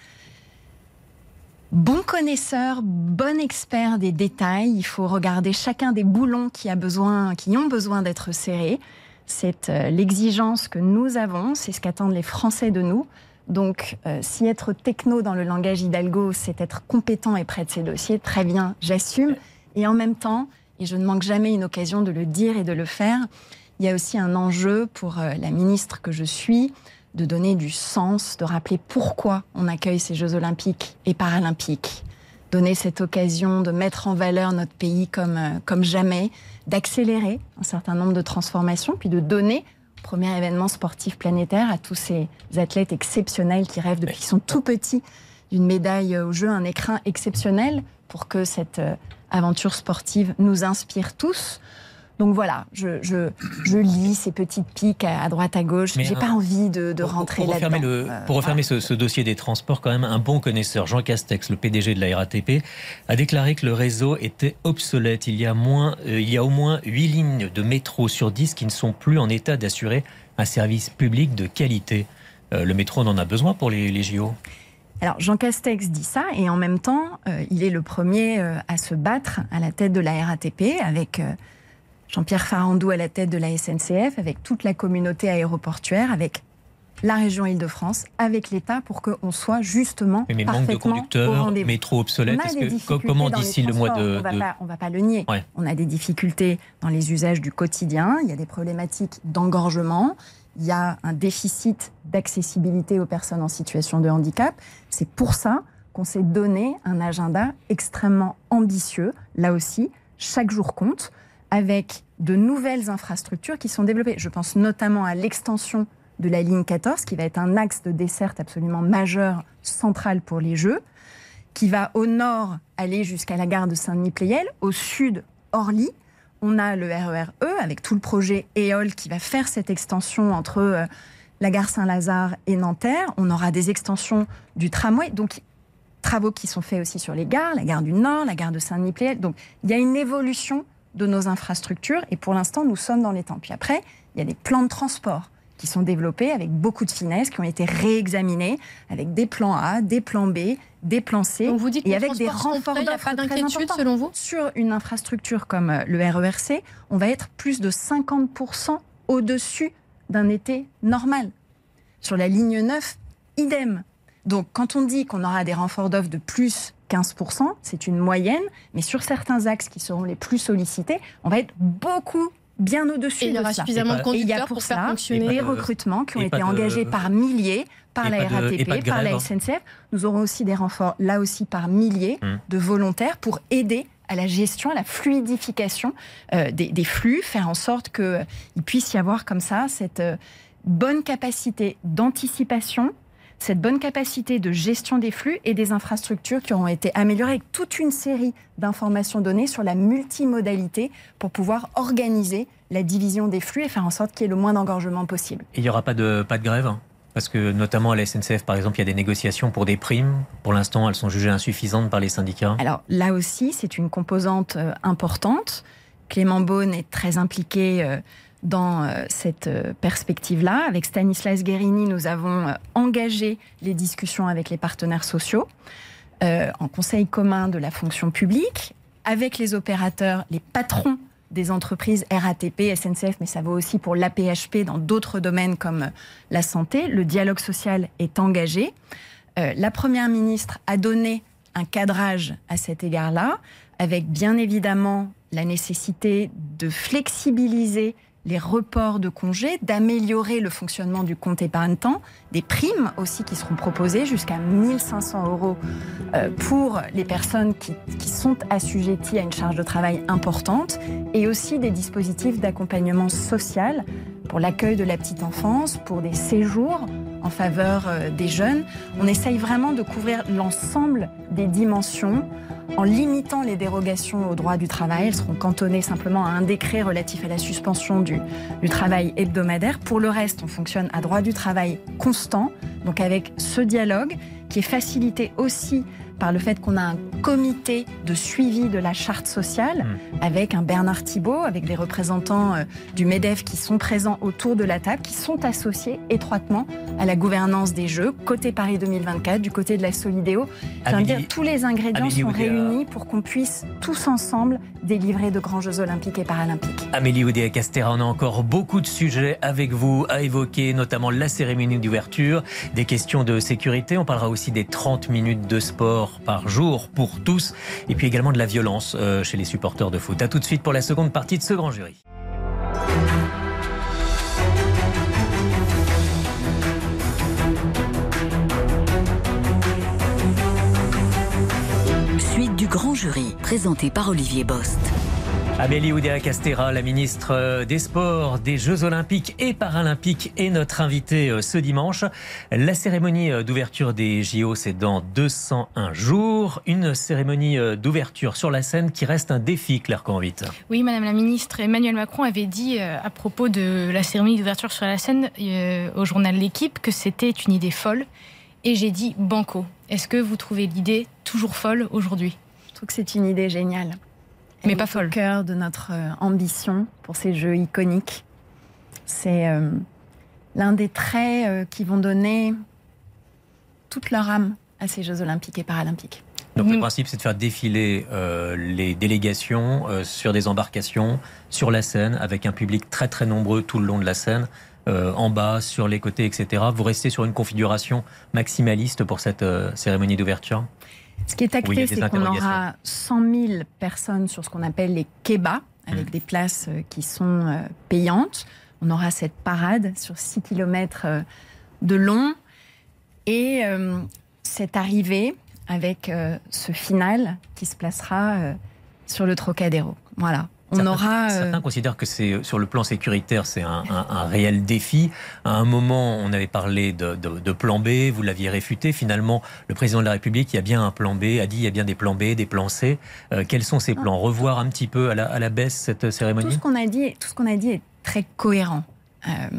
[SPEAKER 4] bon connaisseur, bon expert des détails. Il faut regarder chacun des boulons qui, a besoin, qui ont besoin d'être serrés. C'est euh, l'exigence que nous avons, c'est ce qu'attendent les Français de nous. Donc, euh, si être techno dans le langage Hidalgo, c'est être compétent et près de ses dossiers, très bien, j'assume. Et en même temps, et je ne manque jamais une occasion de le dire et de le faire, il y a aussi un enjeu pour euh, la ministre que je suis, de donner du sens, de rappeler pourquoi on accueille ces Jeux Olympiques et Paralympiques. Donner cette occasion de mettre en valeur notre pays comme, euh, comme jamais, d'accélérer un certain nombre de transformations, puis de donner le premier événement sportif planétaire à tous ces athlètes exceptionnels qui rêvent depuis qu'ils sont tout petits d'une médaille aux Jeux, un écrin exceptionnel pour que cette euh, aventure sportive nous inspire tous. Donc voilà, je, je, je lis ces petites piques à, à droite, à gauche. Mais j'ai un, pas envie de, de
[SPEAKER 3] pour,
[SPEAKER 4] rentrer
[SPEAKER 3] pour
[SPEAKER 4] là-dedans.
[SPEAKER 3] Le, euh, pour refermer voilà. ce, ce dossier des transports, quand même, un bon connaisseur, Jean Castex, le P D G de la R A T P, a déclaré que le réseau était obsolète. Il y a, moins, euh, il y a au moins huit lignes de métro sur dix qui ne sont plus en état d'assurer un service public de qualité. Euh, le métro, on en a besoin pour les, les J O ?
[SPEAKER 4] Alors, Jean Castex dit ça, et en même temps, euh, il est le premier euh, à se battre à la tête de la R A T P, avec euh, Jean-Pierre Farandou à la tête de la S N C F, avec toute la communauté aéroportuaire, avec la région Île-de-France, avec l'État, pour qu'on soit justement
[SPEAKER 3] mais, mais
[SPEAKER 4] parfaitement
[SPEAKER 3] manque de conducteurs, métro obsolète, que, comment d'ici le mois de...
[SPEAKER 4] On ne va pas le nier. Ouais. On a des difficultés dans les usages du quotidien, il y a des problématiques d'engorgement, il y a un déficit d'accessibilité aux personnes en situation de handicap. C'est pour ça qu'on s'est donné un agenda extrêmement ambitieux, là aussi, chaque jour compte, avec de nouvelles infrastructures qui sont développées. Je pense notamment à l'extension de la ligne quatorze, qui va être un axe de desserte absolument majeur, central pour les Jeux, qui va au nord aller jusqu'à la gare de Saint-Denis-Pleyel, au sud, Orly. On a le R E R E avec tout le projet E O L qui va faire cette extension entre euh, la gare Saint-Lazare et Nanterre. On aura des extensions du tramway. Donc, travaux qui sont faits aussi sur les gares, la gare du Nord, la gare de Saint-Denis-Pleyel. Donc, il y a une évolution de nos infrastructures et pour l'instant, nous sommes dans les temps. Puis après, il y a des plans de transport qui sont développés avec beaucoup de finesse, qui ont été réexaminés avec des plans A, des plans B, des plans C.
[SPEAKER 5] Donc vous dites
[SPEAKER 4] et
[SPEAKER 5] que
[SPEAKER 4] avec des renforts
[SPEAKER 5] il n'y a pas d'inquiétude selon vous ?
[SPEAKER 4] Sur une infrastructure comme le R E R C, on va être plus de cinquante pour cent au-dessus d'un été normal. Sur la ligne neuf, idem. Donc quand on dit qu'on aura des renforts d'offres de plus quinze pour cent, c'est une moyenne, mais sur certains axes qui seront les plus sollicités, on va être beaucoup bien au-dessus de ça.
[SPEAKER 5] Et il y aura suffisamment de conducteurs pour faire fonctionner
[SPEAKER 4] des recrutements qui ont été engagés par milliers par la R A T P, par la S N C F. Nous aurons aussi des renforts, là aussi par milliers, hum. de volontaires pour aider à la gestion, à la fluidification euh, des, des flux, faire en sorte qu'il euh, puisse y avoir comme ça cette euh, bonne capacité d'anticipation, cette bonne capacité de gestion des flux et des infrastructures qui auront été améliorées avec toute une série d'informations données sur la multimodalité pour pouvoir organiser la division des flux et faire en sorte qu'il y ait le moins d'engorgement possible.
[SPEAKER 3] Et il n'y aura pas de, pas de grève hein, parce que notamment à la S N C F, par exemple, il y a des négociations pour des primes. Pour l'instant, elles sont jugées insuffisantes par les syndicats.
[SPEAKER 4] Alors là aussi, c'est une composante euh, importante. Clément Beaune est très impliqué euh, dans euh, cette euh, perspective-là. Avec Stanislas Guerini, nous avons euh, engagé les discussions avec les partenaires sociaux euh, en conseil commun de la fonction publique, avec les opérateurs, les patrons des entreprises R A T P, S N C F, mais ça vaut aussi pour l'A P H P dans d'autres domaines comme la santé. Le dialogue social est engagé. Euh, la Première ministre a donné un cadrage à cet égard-là, avec bien évidemment la nécessité de flexibiliser les reports de congés, d'améliorer le fonctionnement du compte épargne-temps, des primes aussi qui seront proposées jusqu'à mille cinq cents euros pour les personnes qui, qui sont assujetties à une charge de travail importante, et aussi des dispositifs d'accompagnement social pour l'accueil de la petite enfance, pour des séjours en faveur des jeunes. On essaye vraiment de couvrir l'ensemble des dimensions en limitant les dérogations au droit du travail. Elles seront cantonnées simplement à un décret relatif à la suspension du, du travail hebdomadaire. Pour le reste, on fonctionne à droit du travail constant, donc avec ce dialogue qui est facilité aussi par le fait qu'on a un comité de suivi de la charte sociale mmh. avec un Bernard Thibault, avec des représentants euh, du MEDEF qui sont présents autour de la table, qui sont associés étroitement à la gouvernance des Jeux, côté Paris deux mille vingt-quatre, du côté de la Solidéo. Je veux dire, tous les ingrédients Amélie sont Oudéa. réunis pour qu'on puisse tous ensemble délivrer de grands Jeux Olympiques et Paralympiques.
[SPEAKER 3] Amélie Oudéa-Castéra, on a encore beaucoup de sujets avec vous à évoquer, notamment la cérémonie d'ouverture, des questions de sécurité. On parlera aussi des trente minutes de sport par jour pour tous, et puis également de la violence euh, chez les supporters de foot. A tout de suite pour la seconde partie de ce grand jury.
[SPEAKER 2] Suite du grand jury, présenté par Olivier Bost.
[SPEAKER 3] Amélie Oudéa-Castéra, la ministre des Sports, des Jeux Olympiques et Paralympiques, est notre invitée ce dimanche. La cérémonie d'ouverture des J O, c'est dans deux cent un jours. Une cérémonie d'ouverture sur la scène qui reste un défi, Claire Canvit.
[SPEAKER 6] Oui, Madame la ministre, Emmanuel Macron avait dit à propos de la cérémonie d'ouverture sur la scène euh, au journal L'Équipe que c'était une idée folle. Et j'ai dit banco. Est-ce que vous trouvez l'idée toujours folle aujourd'hui ?
[SPEAKER 4] Je trouve que c'est une idée géniale. Elle
[SPEAKER 6] mais pas folle.
[SPEAKER 4] Au cœur de notre euh, ambition pour ces Jeux iconiques. C'est euh, l'un des traits euh, qui vont donner toute leur âme à ces Jeux Olympiques et Paralympiques.
[SPEAKER 3] Donc le principe, c'est de faire défiler euh, les délégations euh, sur des embarcations, sur la Seine, avec un public très très nombreux tout le long de la Seine, euh, en bas, sur les côtés, et cetera. Vous restez sur une configuration maximaliste pour cette euh, cérémonie d'ouverture ?
[SPEAKER 4] Ce qui est acté, oui, c'est qu'on aura cent mille personnes sur ce qu'on appelle les kebas, avec mmh. des places qui sont payantes. On aura cette parade sur six kilomètres de long et euh, cette arrivée avec euh, ce final qui se placera euh, sur le Trocadéro. Voilà. On
[SPEAKER 3] certains,
[SPEAKER 4] aura, euh...
[SPEAKER 3] certains considèrent que c'est, sur le plan sécuritaire, c'est un, un, un réel défi. À un moment, on avait parlé de, de, de plan B, vous l'aviez réfuté. Finalement, le président de la République, il y a bien un plan B, a dit il y a bien des plans B, des plans C. Euh, quels sont ces plans ? Revoir un petit peu à la, à la baisse cette cérémonie ?
[SPEAKER 4] Tout ce qu'on a dit, tout ce qu'on a dit est très cohérent. Euh,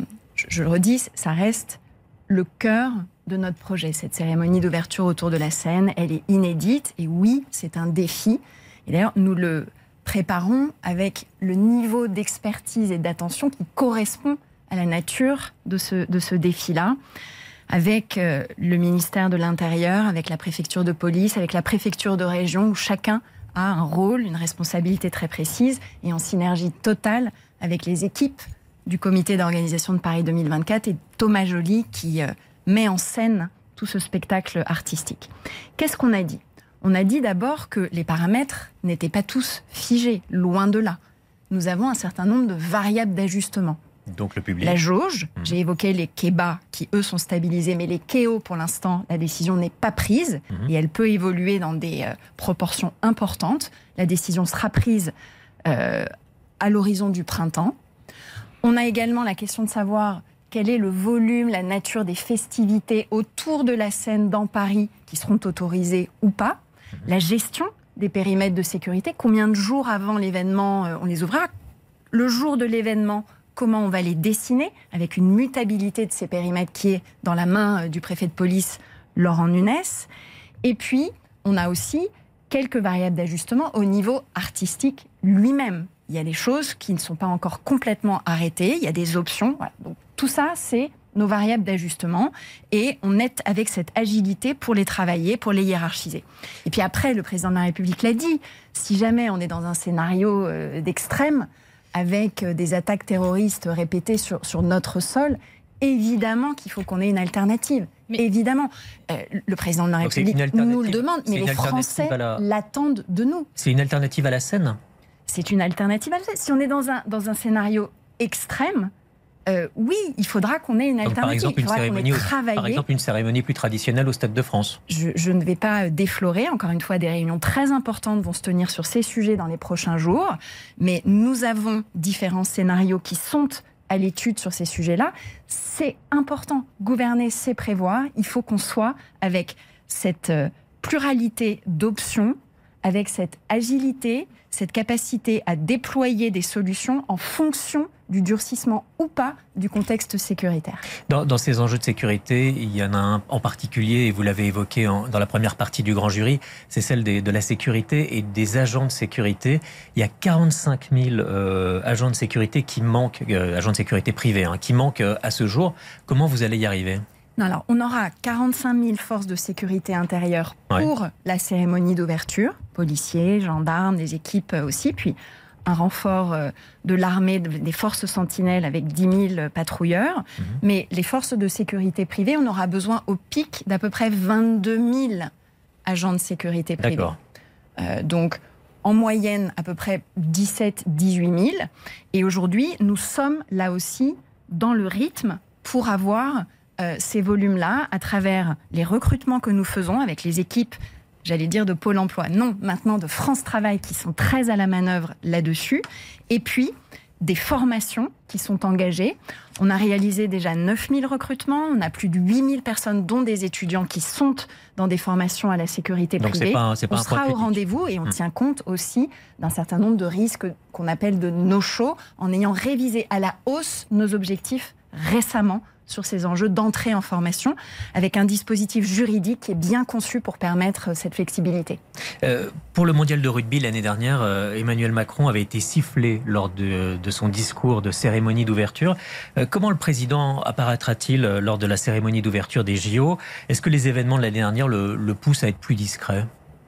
[SPEAKER 4] je, je le redis, ça reste le cœur de notre projet. Cette cérémonie d'ouverture autour de la Seine, elle est inédite. Et oui, c'est un défi. Et d'ailleurs, nous le préparons avec le niveau d'expertise et d'attention qui correspond à la nature de ce, de ce défi-là, avec euh, le ministère de l'Intérieur, avec la préfecture de police, avec la préfecture de région, où chacun a un rôle, une responsabilité très précise, et en synergie totale avec les équipes du comité d'organisation de Paris deux mille vingt-quatre et Thomas Joly qui euh, met en scène tout ce spectacle artistique. Qu'est-ce qu'on a dit ? On a dit d'abord que les paramètres n'étaient pas tous figés, loin de là. Nous avons un certain nombre de variables d'ajustement.
[SPEAKER 3] Donc le public.
[SPEAKER 4] La jauge,
[SPEAKER 3] mmh. j'ai
[SPEAKER 4] évoqué les quais bas qui eux sont stabilisés, mais les quais hauts pour l'instant, la décision n'est pas prise mmh. et elle peut évoluer dans des euh, proportions importantes. La décision sera prise euh, à l'horizon du printemps. On a également la question de savoir quel est le volume, la nature des festivités autour de la Seine dans Paris qui seront autorisées ou pas. Mmh. La gestion des périmètres de sécurité, combien de jours avant l'événement euh, on les ouvrira. Le jour de l'événement, comment on va les dessiner, avec une mutabilité de ces périmètres qui est dans la main du préfet de police, Laurent Nunez. Et puis, on a aussi quelques variables d'ajustement au niveau artistique lui-même. Il y a des choses qui ne sont pas encore complètement arrêtées, il y a des options. Voilà. Donc, tout ça, c'est nos variables d'ajustement et on est avec cette agilité pour les travailler, pour les hiérarchiser. Et puis après, le président de la République l'a dit, si jamais on est dans un scénario euh, d'extrême, avec des attaques terroristes répétées sur, sur notre sol, évidemment qu'il faut qu'on ait une alternative. Mais évidemment. Euh, le président de la République nous le demande, mais les Français la... l'attendent de nous.
[SPEAKER 3] C'est une alternative à la Seine ?
[SPEAKER 4] C'est une alternative à la Seine. Si on est dans un, dans un scénario extrême, euh, oui, il faudra qu'on ait une alternative. Donc, par exemple,
[SPEAKER 3] une cérémonie, au, par exemple, une cérémonie plus traditionnelle au Stade de France.
[SPEAKER 4] Je, je ne vais pas déflorer. Encore une fois, des réunions très importantes vont se tenir sur ces sujets dans les prochains jours. Mais nous avons différents scénarios qui sont à l'étude sur ces sujets-là. C'est important. Gouverner, c'est prévoir. Il faut qu'on soit avec cette pluralité d'options, avec cette agilité, cette capacité à déployer des solutions en fonction du durcissement ou pas du contexte sécuritaire.
[SPEAKER 3] Dans, dans ces enjeux de sécurité, il y en a un en particulier, et vous l'avez évoqué en, dans la première partie du Grand Jury, c'est celle des, de la sécurité et des agents de sécurité. Il y a quarante-cinq mille euh, agents de sécurité qui manquent, euh, agents de sécurité privés, hein, qui manquent euh, à ce jour. Comment vous allez y arriver ?
[SPEAKER 4] Non, alors, on aura quarante-cinq mille forces de sécurité intérieure pour ouais. la cérémonie d'ouverture, policiers, gendarmes, des équipes aussi, puis un renfort de l'armée, des forces sentinelles avec dix mille patrouilleurs. Mmh. Mais les forces de sécurité privées, on aura besoin au pic d'à peu près vingt-deux mille agents de sécurité privés.
[SPEAKER 3] D'accord.
[SPEAKER 4] Euh, donc, en moyenne, à peu près dix-sept à dix-huit mille. Et aujourd'hui, nous sommes là aussi dans le rythme pour avoir Euh, ces volumes-là à travers les recrutements que nous faisons avec les équipes, j'allais dire de Pôle emploi, non, maintenant de France Travail qui sont très à la manœuvre là-dessus, et puis des formations qui sont engagées. On a réalisé déjà neuf mille recrutements, on a plus de huit mille personnes, dont des étudiants qui sont dans des formations à la sécurité
[SPEAKER 3] Donc
[SPEAKER 4] privée.
[SPEAKER 3] C'est pas, c'est pas
[SPEAKER 4] on sera au rendez-vous et on mmh. tient compte aussi d'un certain nombre de risques qu'on appelle de no-show, en ayant révisé à la hausse nos objectifs récemment sur ces enjeux d'entrée en formation, avec un dispositif juridique qui est bien conçu pour permettre cette flexibilité.
[SPEAKER 3] Euh, pour le mondial de rugby l'année dernière, euh, Emmanuel Macron avait été sifflé lors de, de son discours de cérémonie d'ouverture. Euh, comment le président apparaîtra-t-il lors de la cérémonie d'ouverture des J O ? Est-ce que les événements de l'année dernière le, le poussent à être plus discret ?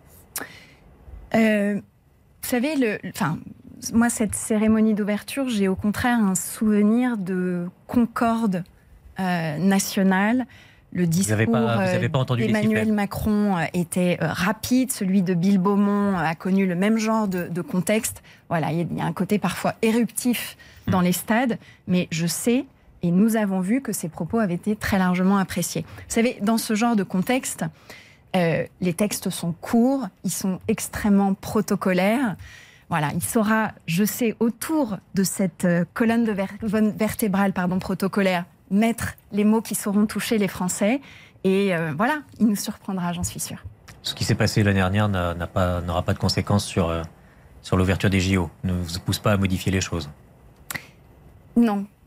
[SPEAKER 4] euh, Vous savez, le, enfin, moi, cette cérémonie d'ouverture, j'ai au contraire un souvenir de concorde Euh, national. Le discours d'Emmanuel Macron était euh, rapide, celui de Bill Beaumont a connu le même genre de, de contexte. Voilà, il y a un côté parfois éruptif dans les stades, mais je sais, et nous avons vu que ces propos avaient été très largement appréciés. Vous savez, dans ce genre de contexte, euh, les textes sont courts, ils sont extrêmement protocolaires. Voilà, il saura, je sais, autour de cette colonne de ver- vertébrale pardon, protocolaire, mettre les mots qui sauront toucher les Français. Et euh, voilà, il nous surprendra, j'en suis sûre.
[SPEAKER 3] Ce qui s'est passé l'année dernière n'a, n'a pas, n'aura pas de conséquences sur, euh, sur l'ouverture des J O. Ne vous pousse pas à modifier les choses.
[SPEAKER 4] Non.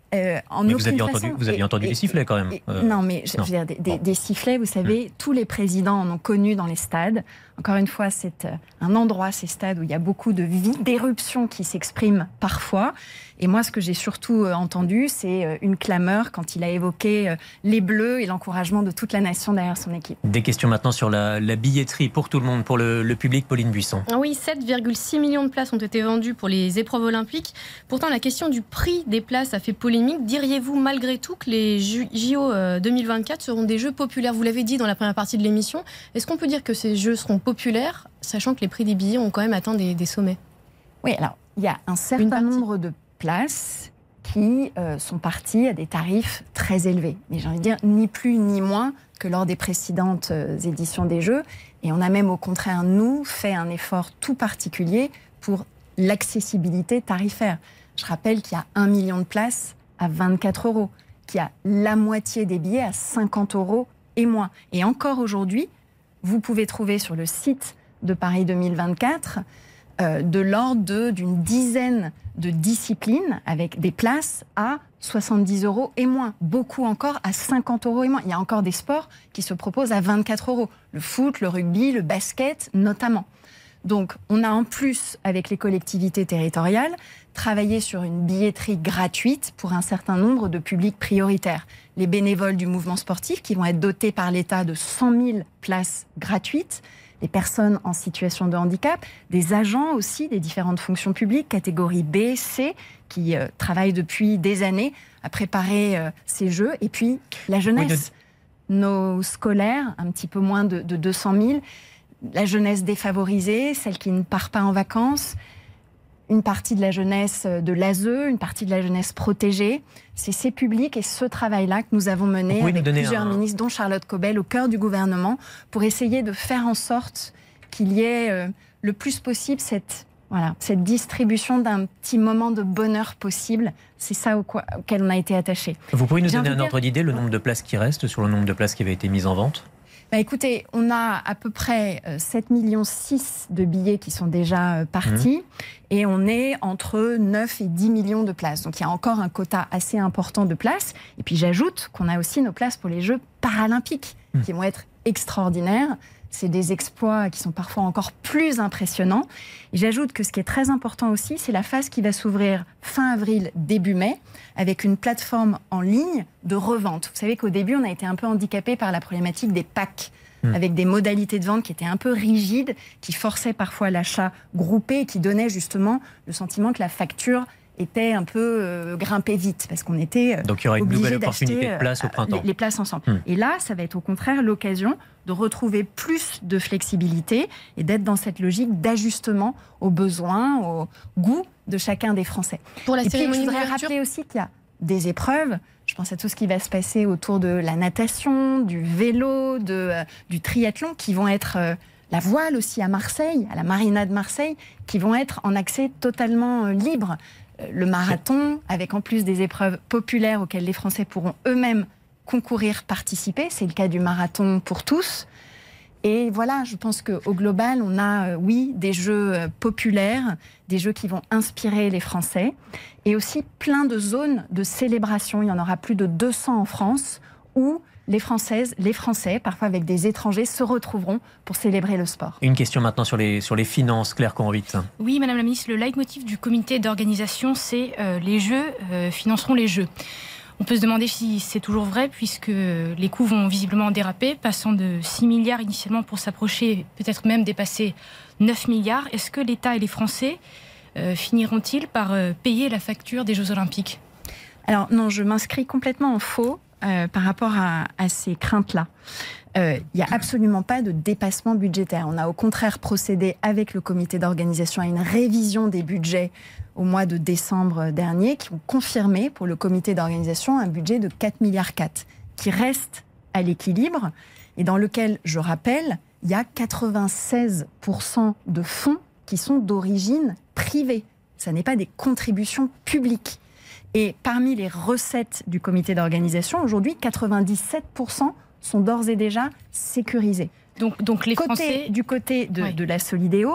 [SPEAKER 4] Euh, en
[SPEAKER 3] mais
[SPEAKER 4] aucune
[SPEAKER 3] vous aviez
[SPEAKER 4] façon.
[SPEAKER 3] entendu, vous aviez
[SPEAKER 4] Et-
[SPEAKER 3] entendu
[SPEAKER 4] et-
[SPEAKER 3] des sifflets quand même.
[SPEAKER 4] et-
[SPEAKER 3] Euh,
[SPEAKER 4] non, mais je,
[SPEAKER 3] non.
[SPEAKER 4] je veux dire, des, des-
[SPEAKER 3] Bon.
[SPEAKER 4] des sifflets, vous savez, tous les présidents en ont connu dans les stades. Encore une fois, c'est euh, un endroit, ces stades, où il y a beaucoup de vie, d'éruptions qui s'expriment parfois. Et moi, ce que j'ai surtout euh, entendu, c'est euh, une clameur quand il a évoqué euh, les Bleus et l'encouragement de toute la nation derrière son équipe.
[SPEAKER 3] Des questions maintenant sur la, la billetterie pour tout le monde, pour le, le public, Pauline Buisson.
[SPEAKER 5] Ah oui, sept virgule six millions de places ont été vendues pour les épreuves olympiques. Pourtant, la question du prix des places a fait polémique. Diriez-vous malgré tout que les J O deux mille vingt-quatre seront des jeux populaires? Vous l'avez dit dans la première partie de l'émission. Est-ce qu'on peut dire que ces jeux seront populaires, sachant que les prix des billets ont quand même atteint des, des sommets?
[SPEAKER 4] Oui, alors, il y a un
[SPEAKER 5] Une
[SPEAKER 4] certain
[SPEAKER 5] partie.
[SPEAKER 4] nombre de places qui euh, sont parties à des tarifs très élevés. Mais j'ai envie de dire, ni plus ni moins que lors des précédentes euh, éditions des Jeux. Et on a même au contraire, nous, fait un effort tout particulier pour l'accessibilité tarifaire. Je rappelle qu'il y a un million de places à vingt-quatre euros, qu'il y a la moitié des billets à cinquante euros et moins. Et encore aujourd'hui, vous pouvez trouver sur le site de Paris deux mille vingt-quatre euh, de l'ordre de- d'une dizaine de disciplines avec des places à soixante-dix euros et moins. Beaucoup encore à cinquante euros et moins. Il y a encore des sports qui se proposent à vingt-quatre euros. Le foot, le rugby, le basket notamment. Donc, on a en plus, avec les collectivités territoriales, travaillé sur une billetterie gratuite pour un certain nombre de publics prioritaires. Les bénévoles du mouvement sportif qui vont être dotés par l'État de cent mille places gratuites, les personnes en situation de handicap, des agents aussi des différentes fonctions publiques, catégorie B, C, qui euh, travaillent depuis des années à préparer euh, ces jeux, et puis la jeunesse.
[SPEAKER 3] Oui,
[SPEAKER 4] Nos scolaires, un petit peu moins de, de deux cent mille, la jeunesse défavorisée, celle qui ne part pas en vacances, une partie de la jeunesse de l'A S E, une partie de la jeunesse protégée. C'est ces publics et ce travail-là que nous avons mené
[SPEAKER 3] Vous pouvez
[SPEAKER 4] avec
[SPEAKER 3] nous donner
[SPEAKER 4] plusieurs
[SPEAKER 3] un-
[SPEAKER 4] ministres, dont Charlotte Cobel, au cœur du gouvernement, pour essayer de faire en sorte qu'il y ait euh, le plus possible cette, voilà, cette distribution d'un petit moment de bonheur possible. C'est ça au quoi- auquel on a été attaché.
[SPEAKER 3] Vous pouvez nous
[SPEAKER 4] J'ai
[SPEAKER 3] donner
[SPEAKER 4] envie
[SPEAKER 3] un
[SPEAKER 4] de
[SPEAKER 3] ordre d'idée, le nombre de places qui restent sur le nombre de places qui avaient été mises en vente?
[SPEAKER 4] Bah écoutez, on a à peu près euh, sept virgule six millions de billets qui sont déjà euh, partis et on est entre neuf et dix millions de places. Donc il y a encore un quota assez important de places. Et puis j'ajoute qu'on a aussi nos places pour les Jeux paralympiques
[SPEAKER 3] Mmh.
[SPEAKER 4] qui vont être extraordinaires. C'est des exploits qui sont parfois encore plus impressionnants. Et j'ajoute que ce qui est très important aussi, c'est la phase qui va s'ouvrir fin avril, début mai, avec une plateforme en ligne de revente. Vous savez qu'au début, on a été un peu handicapé par la problématique des packs,
[SPEAKER 3] Mmh.
[SPEAKER 4] avec des modalités de vente qui étaient un peu rigides, qui forçaient parfois l'achat groupé et qui donnaient justement le sentiment que la facture était un peu euh, grimpée vite, parce qu'on était euh,
[SPEAKER 3] Donc il y aura une
[SPEAKER 4] obligé
[SPEAKER 3] nouvelle opportunité
[SPEAKER 4] d'acheter,
[SPEAKER 3] de place au
[SPEAKER 4] euh,
[SPEAKER 3] printemps.
[SPEAKER 4] Les, les places ensemble.
[SPEAKER 3] Hmm.
[SPEAKER 4] Et là, ça va être au contraire l'occasion de retrouver plus de flexibilité et d'être dans cette logique d'ajustement aux besoins, au goût de chacun des Français.
[SPEAKER 5] Pour la
[SPEAKER 4] Et puis, je
[SPEAKER 5] cérémonie
[SPEAKER 4] voudrais
[SPEAKER 5] d'ouverture,
[SPEAKER 4] rappeler aussi qu'il y a des épreuves. Je pense à tout ce qui va se passer autour de la natation, du vélo, de, euh, du triathlon, qui vont être... euh, la voile aussi à Marseille, à la Marina de Marseille, qui vont être en accès totalement euh, libre. Euh, le marathon, avec en plus des épreuves populaires auxquelles les Français pourront eux-mêmes concourir, participer. C'est le cas du marathon pour tous. Et voilà, je pense qu'au global, on a, euh, oui, des jeux euh, populaires, des jeux qui vont inspirer les Français, et aussi plein de zones de célébration. Il y en aura plus de deux cents en France, où les Françaises, les Français, parfois avec des étrangers, se retrouveront pour célébrer le sport.
[SPEAKER 3] Une question maintenant sur les, sur les finances, Claire Convite.
[SPEAKER 6] Oui, Madame la Ministre, le leitmotiv du comité d'organisation, c'est euh, les Jeux euh, financeront les Jeux. On peut se demander si c'est toujours vrai, puisque les coûts vont visiblement déraper, passant de six milliards initialement pour s'approcher, peut-être même dépasser neuf milliards. Est-ce que l'État et les Français euh, finiront-ils par euh, payer la facture des Jeux Olympiques?
[SPEAKER 4] Alors non, je m'inscris complètement en faux euh, par rapport à, à ces craintes-là. Il n'y a absolument pas de dépassement budgétaire. On a au contraire procédé avec le comité d'organisation à une révision des budgets au mois de décembre dernier, qui ont confirmé pour le comité d'organisation un budget de quatre virgule quatre milliards, qui reste à l'équilibre et dans lequel, je rappelle, il y a quatre-vingt-seize pour cent de fonds qui sont d'origine privée. Ça n'est pas des contributions publiques. Et parmi les recettes du comité d'organisation, aujourd'hui, quatre-vingt-dix-sept pour cent sont d'ores et déjà sécurisés.
[SPEAKER 6] Donc, donc les
[SPEAKER 4] Côté,
[SPEAKER 6] Français...
[SPEAKER 4] Du côté de,
[SPEAKER 6] Oui.
[SPEAKER 4] de la Solidéo,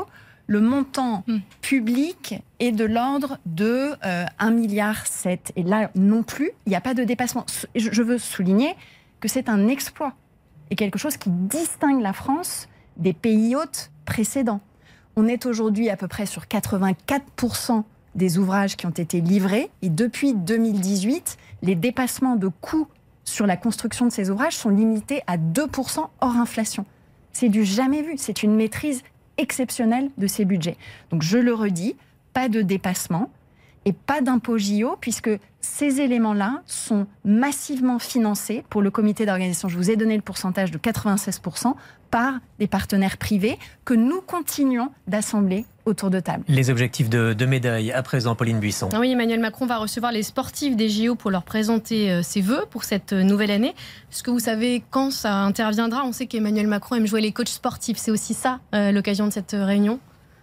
[SPEAKER 4] le montant mmh. public est de l'ordre de euh, un virgule sept milliard. Et là, non plus, il n'y a pas de dépassement. Je veux souligner que c'est un exploit et quelque chose qui distingue la France des pays hôtes précédents. On est aujourd'hui à peu près sur quatre-vingt-quatre pour cent des ouvrages qui ont été livrés. Et depuis deux mille dix-huit, les dépassements de coûts sur la construction de ces ouvrages sont limités à deux pour cent hors inflation. C'est du jamais vu. C'est une maîtrise exceptionnelle de ces budgets. Donc je le redis, pas de dépassement et pas d'impôt J O, puisque ces éléments-là sont massivement financés pour le comité d'organisation. Je vous ai donné le pourcentage de quatre-vingt-seize pour cent par des partenaires privés que nous continuons d'assembler autour de table.
[SPEAKER 3] Les objectifs de, de médailles, à présent, Pauline Buisson.
[SPEAKER 5] Oui, Emmanuel Macron va recevoir les sportifs des J O pour leur présenter ses vœux pour cette nouvelle année. Est-ce que vous savez quand ça interviendra? On sait qu'Emmanuel Macron aime jouer les coachs sportifs. C'est aussi ça, euh, l'occasion de cette réunion?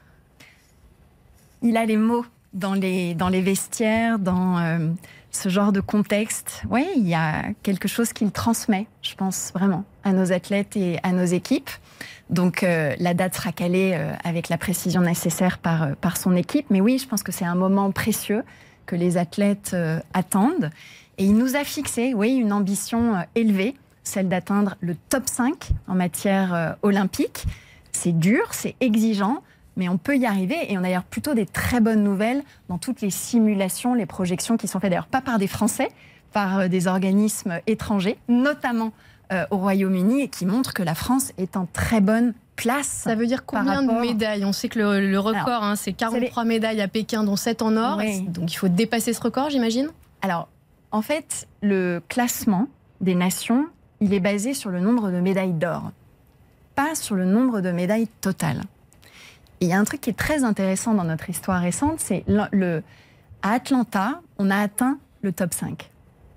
[SPEAKER 4] Il a les mots dans les, dans les vestiaires, dans euh, ce genre de contexte. Oui, il y a quelque chose qu'il transmet, je pense, vraiment, à nos athlètes et à nos équipes. Donc, euh, la date sera calée euh, avec la précision nécessaire par, euh, par son équipe. Mais oui, je pense que c'est un moment précieux que les athlètes euh, attendent. Et il nous a fixé, oui, une ambition euh, élevée, celle d'atteindre le top cinq en matière euh, olympique. C'est dur, c'est exigeant, mais on peut y arriver. Et on a d'ailleurs plutôt des très bonnes nouvelles dans toutes les simulations, les projections qui sont faites, d'ailleurs pas par des Français, par euh, des organismes étrangers, notamment euh, au Royaume-Uni, et qui montrent que la France est en très bonne place.
[SPEAKER 5] Ça veut dire combien rapport... de médailles? On sait que le, le record, Alors, hein, c'est quarante-trois les... médailles à Pékin, dont sept en or. Oui. Donc il faut dépasser ce record, j'imagine? Alors, en fait, le classement des nations, il est basé sur le nombre de médailles d'or, pas sur le nombre de médailles totales. Et il y a un truc qui est très intéressant dans notre histoire récente, c'est le, le, à Atlanta, on a atteint le top cinq.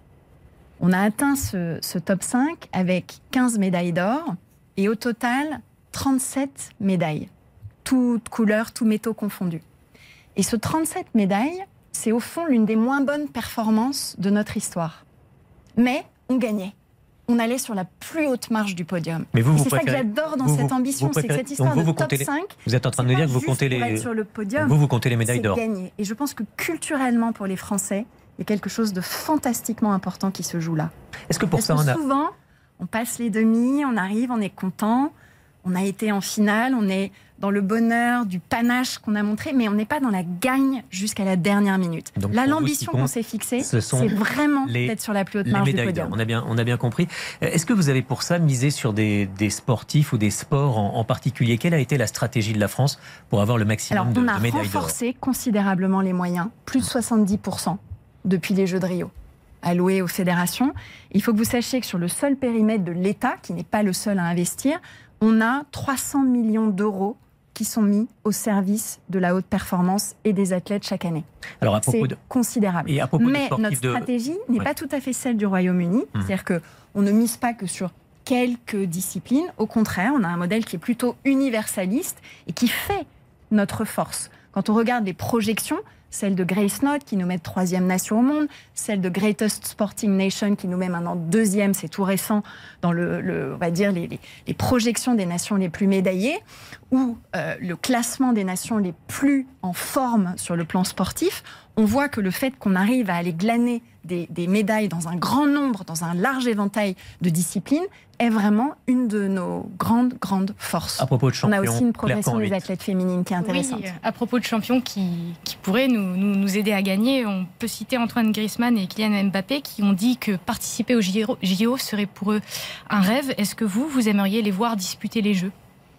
[SPEAKER 5] On a atteint ce, ce top cinq avec quinze médailles d'or et au total trente-sept médailles, toutes couleurs, tous métaux confondus. Et ce trente-sept médailles, c'est au fond l'une des moins bonnes performances de notre histoire. Mais on gagnait. On allait sur la plus haute marche du podium.
[SPEAKER 3] Mais vous, vous
[SPEAKER 4] c'est
[SPEAKER 3] préférez...
[SPEAKER 4] ça que j'adore dans
[SPEAKER 3] vous,
[SPEAKER 4] cette ambition, c'est que cette histoire
[SPEAKER 3] vous, vous
[SPEAKER 4] de top
[SPEAKER 3] les...
[SPEAKER 4] cinq,
[SPEAKER 3] vous êtes en train de nous dire que vous comptez les...
[SPEAKER 4] sur le podium,
[SPEAKER 3] vous, vous comptez les médailles d'or.
[SPEAKER 4] Gagné. Et je pense que culturellement, pour les Français, il y a quelque chose de fantastiquement important qui se joue là.
[SPEAKER 3] Est-ce que pour
[SPEAKER 4] Parce
[SPEAKER 3] ça,
[SPEAKER 4] que
[SPEAKER 3] on a...
[SPEAKER 4] souvent, on passe les demi, on arrive, on est content, on a été en finale, on est dans le bonheur, du panache qu'on a montré, mais on n'est pas dans la gagne jusqu'à la dernière minute. Donc, là, l'ambition qu'on s'est fixée, c'est vraiment les, d'être sur la plus haute marge du podium.
[SPEAKER 3] On a bien, on a bien compris. Est-ce que vous avez pour ça misé sur des, des sportifs ou des sports en, en particulier? Quelle a été la stratégie de la France pour avoir le maximum
[SPEAKER 4] Alors,
[SPEAKER 3] de, de médailles d'or?
[SPEAKER 4] On a renforcé considérablement les moyens, plus de soixante-dix pour cent depuis les Jeux de Rio, alloués aux fédérations. Il faut que vous sachiez que sur le seul périmètre de l'État, qui n'est pas le seul à investir, on a trois cents millions d'euros qui sont mis au service de la haute performance et des athlètes chaque année.
[SPEAKER 3] Alors à propos
[SPEAKER 4] de... considérable.
[SPEAKER 3] Et à propos
[SPEAKER 4] Mais notre stratégie de... n'est ouais. pas tout à fait celle du Royaume-Uni. Mmh. C'est-à-dire qu'on ne mise pas que sur quelques disciplines. Au contraire, on a un modèle qui est plutôt universaliste et qui fait notre force. Quand on regarde les projections, celle de Grace Note qui nous met troisième nation au monde, celle de Greatest Sporting Nation qui nous met maintenant deuxième, c'est tout récent, dans le, le, on va dire les, les, les projections des nations les plus médaillées, ou euh, le classement des nations les plus en forme sur le plan sportif. On voit que le fait qu'on arrive à aller glaner des, des médailles dans un grand nombre, dans un large éventail de disciplines, est vraiment une de nos grandes, grandes forces.
[SPEAKER 3] À propos de champions,
[SPEAKER 4] on a aussi une progression des athlètes féminines qui est intéressante.
[SPEAKER 6] Oui, à propos de champions qui, qui pourraient nous, nous, nous aider à gagner, on peut citer Antoine Griezmann et Kylian Mbappé qui ont dit que participer aux J O serait pour eux un rêve. Est-ce que vous, vous aimeriez les voir disputer les Jeux?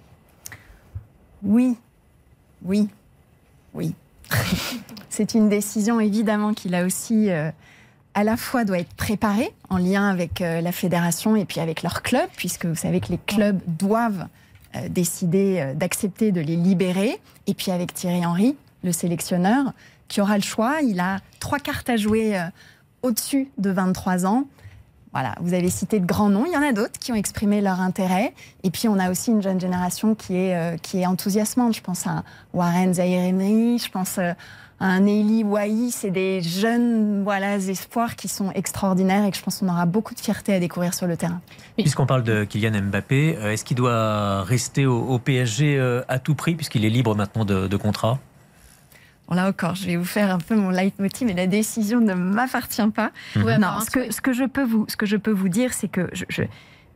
[SPEAKER 4] Oui, oui, oui. C'est une décision évidemment qui là aussi euh, à la fois doit être préparée en lien avec euh, la fédération et puis avec leur club, puisque vous savez que les clubs doivent euh, décider euh, d'accepter de les libérer. Et puis avec Thierry Henry, le sélectionneur, qui aura le choix. Il a trois cartes à jouer euh, au-dessus de vingt-trois ans. Voilà, vous avez cité de grands noms, il y en a d'autres qui ont exprimé leur intérêt. Et puis on a aussi une jeune génération qui est, euh, qui est enthousiasmante. Je pense à Warren Zaïre-Emery, je pense euh, à un Eli Wahi. C'est des jeunes voilà, espoirs qui sont extraordinaires et que je pense qu'on aura beaucoup de fierté à découvrir sur le terrain.
[SPEAKER 3] Puisqu'on parle de Kylian Mbappé, euh, est-ce qu'il doit rester au, au P S G euh, à tout prix puisqu'il est libre maintenant de, de contrat ?
[SPEAKER 4] Bon, là encore, je vais vous faire un peu mon leitmotiv, mais la décision ne m'appartient pas.
[SPEAKER 5] Mmh.
[SPEAKER 4] Non, ce que, ce, que je peux vous, ce que je peux vous dire, c'est que, je, je,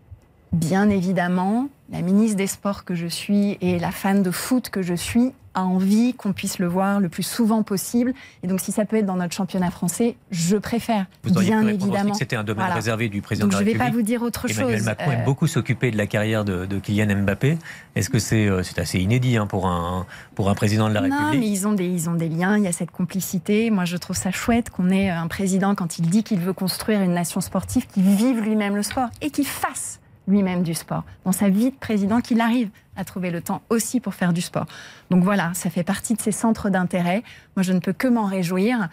[SPEAKER 4] bien évidemment, la ministre des Sports que je suis et la fan de foot que je suis a envie qu'on puisse le voir le plus souvent possible. Et donc, si ça peut être dans notre championnat français, je préfère,
[SPEAKER 3] vous
[SPEAKER 4] bien évidemment.
[SPEAKER 3] Que c'était un domaine
[SPEAKER 4] voilà.
[SPEAKER 3] réservé du président
[SPEAKER 4] donc,
[SPEAKER 3] de la République.
[SPEAKER 4] Je ne vais pas vous dire autre
[SPEAKER 3] Emmanuel
[SPEAKER 4] chose.
[SPEAKER 3] Macron
[SPEAKER 4] euh...
[SPEAKER 3] aime beaucoup s'occuper de la carrière de, de Kylian Mbappé. Est-ce que c'est, c'est assez inédit hein, pour, un, pour un président de la République ?
[SPEAKER 4] Non, mais ils ont, des, ils ont des liens, il y a cette complicité. Moi, je trouve ça chouette qu'on ait un président, quand il dit qu'il veut construire une nation sportive, qui vive lui-même le sport et qui fasse lui-même du sport. Dans sa vie de président, qu'il arrive à trouver le temps aussi pour faire du sport. Donc voilà, ça fait partie de ses centres d'intérêt. Moi, je ne peux que m'en réjouir.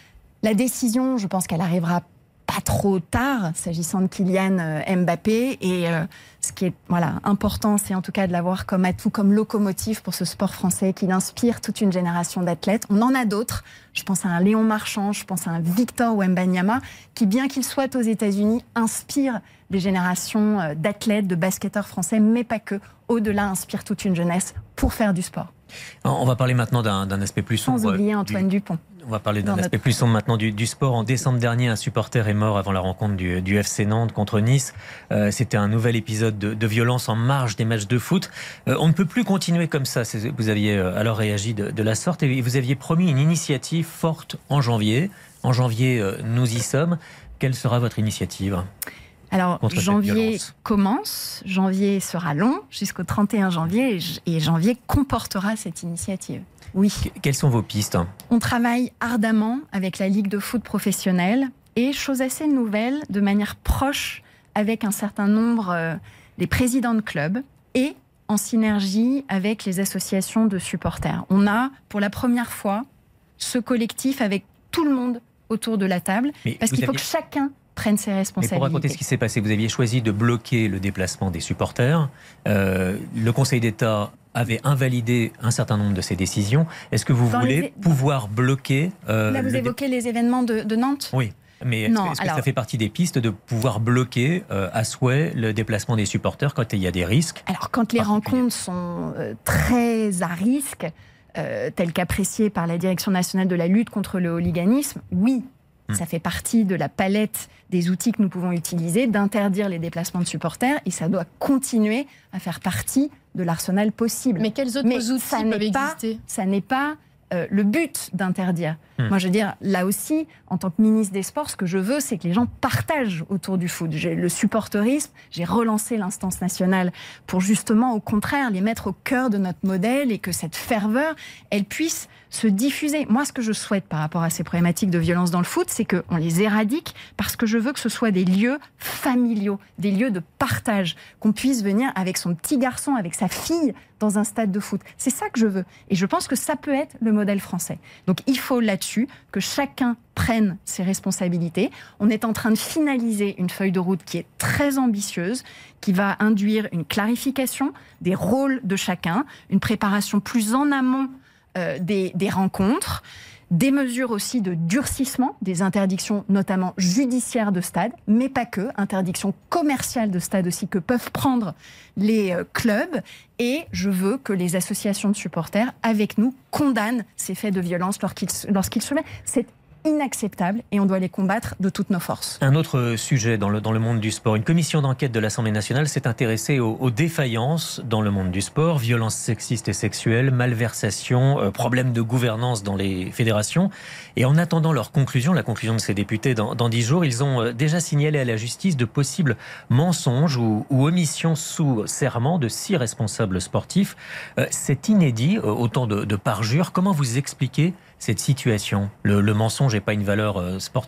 [SPEAKER 4] La décision, je pense qu'elle arrivera pas trop tard, s'agissant de Kylian Mbappé. Et euh, ce qui est voilà, important, c'est en tout cas de l'avoir comme atout, comme locomotive pour ce sport français qui inspire toute une génération d'athlètes. On en a d'autres. Je pense à un Léon Marchand, je pense à un Victor Wembanyama, qui, bien qu'il soit aux États-Unis, inspire des générations d'athlètes, de basketteurs français, mais pas que. Au-delà, inspire toute une jeunesse pour faire du sport.
[SPEAKER 3] On va parler maintenant d'un, d'un aspect plus sombre.
[SPEAKER 4] Sans oublier Antoine
[SPEAKER 3] du...
[SPEAKER 4] Dupont.
[SPEAKER 3] On va parler d'un
[SPEAKER 4] Dans
[SPEAKER 3] aspect
[SPEAKER 4] notre...
[SPEAKER 3] plus sombre maintenant du, du sport. En décembre dernier, un supporter est mort avant la rencontre du, du F C Nantes contre Nice. Euh, c'était un nouvel épisode de, de violence en marge des matchs de foot. Euh, on ne peut plus continuer comme ça. Vous aviez alors réagi de, de la sorte et vous aviez promis une initiative forte en janvier. En janvier, euh, nous y sommes. Quelle sera votre initiative ?
[SPEAKER 4] Alors, janvier commence, janvier sera long jusqu'au trente et un janvier et janvier comportera cette initiative. Oui.
[SPEAKER 3] Quelles sont vos pistes ?
[SPEAKER 4] On travaille ardemment avec la Ligue de foot professionnelle et, chose assez nouvelle, de manière proche avec un certain nombre euh, des présidents de clubs et en synergie avec les associations de supporters. On a, pour la première fois, ce collectif avec tout le monde autour de la table, Mais parce qu'il faut aviez... que chacun prenne ses responsabilités.
[SPEAKER 3] Mais pour raconter ce qui s'est passé, vous aviez choisi de bloquer le déplacement des supporters. Euh, le Conseil d'État avait invalidé un certain nombre de ces décisions. Est-ce que vous Dans voulez les... pouvoir bloquer... Euh,
[SPEAKER 4] Là, vous évoquez dé... les événements de, de Nantes ?
[SPEAKER 3] Oui. Mais est-ce, non, est-ce alors... que ça fait partie des pistes de pouvoir bloquer euh, à souhait le déplacement des supporters quand il y a des risques ?
[SPEAKER 4] Alors, quand les rencontres sont euh, très à risque, euh, telles qu'appréciées par la Direction nationale de la lutte contre le hooliganisme, oui. Ça fait partie de la palette des outils que nous pouvons utiliser, d'interdire les déplacements de supporters, et ça doit continuer à faire partie de l'arsenal possible.
[SPEAKER 5] Mais quels autres
[SPEAKER 4] Mais
[SPEAKER 5] outils
[SPEAKER 4] ça
[SPEAKER 5] peuvent
[SPEAKER 4] n'est pas,
[SPEAKER 5] exister ?
[SPEAKER 4] Ça n'est pas euh, le but d'interdire.
[SPEAKER 3] Mmh.
[SPEAKER 4] Moi, je veux dire, là aussi, en tant que ministre des Sports, ce que je veux, c'est que les gens partagent autour du foot. J'ai le supporterisme, j'ai relancé l'instance nationale pour justement, au contraire, les mettre au cœur de notre modèle et que cette ferveur, elle puisse se diffuser. Moi, ce que je souhaite par rapport à ces problématiques de violence dans le foot, c'est qu'on les éradique parce que je veux que ce soit des lieux familiaux, des lieux de partage, qu'on puisse venir avec son petit garçon, avec sa fille, dans un stade de foot. C'est ça que je veux. Et je pense que ça peut être le modèle français. Donc, il faut là-dessus que chacun prenne ses responsabilités. On est en train de finaliser une feuille de route qui est très ambitieuse, qui va induire une clarification des rôles de chacun, une préparation plus en amont euh, des, des rencontres, des mesures aussi de durcissement, des interdictions notamment judiciaires de stade, mais pas que, interdictions commerciales de stade aussi que peuvent prendre les euh, clubs. Et je veux que les associations de supporters, avec nous, condamnent ces faits de violence lorsqu'ils, lorsqu'ils se mettent. C'est inacceptable et on doit les combattre de toutes nos forces.
[SPEAKER 3] Un autre sujet dans le, dans le monde du sport. Une commission d'enquête de l'Assemblée nationale s'est intéressée aux, aux défaillances dans le monde du sport, violences sexistes et sexuelles, malversations, euh, problèmes de gouvernance dans les fédérations. Et en attendant leur conclusion, la conclusion de ces députés dans, dans dix jours, ils ont déjà signalé à la justice de possibles mensonges ou, ou omissions sous serment de six responsables sportifs. Euh, c'est inédit, euh, autant de, de parjures. Comment vous expliquez cette situation ? Le, le mensonge n'est pas une valeur euh, sportive ?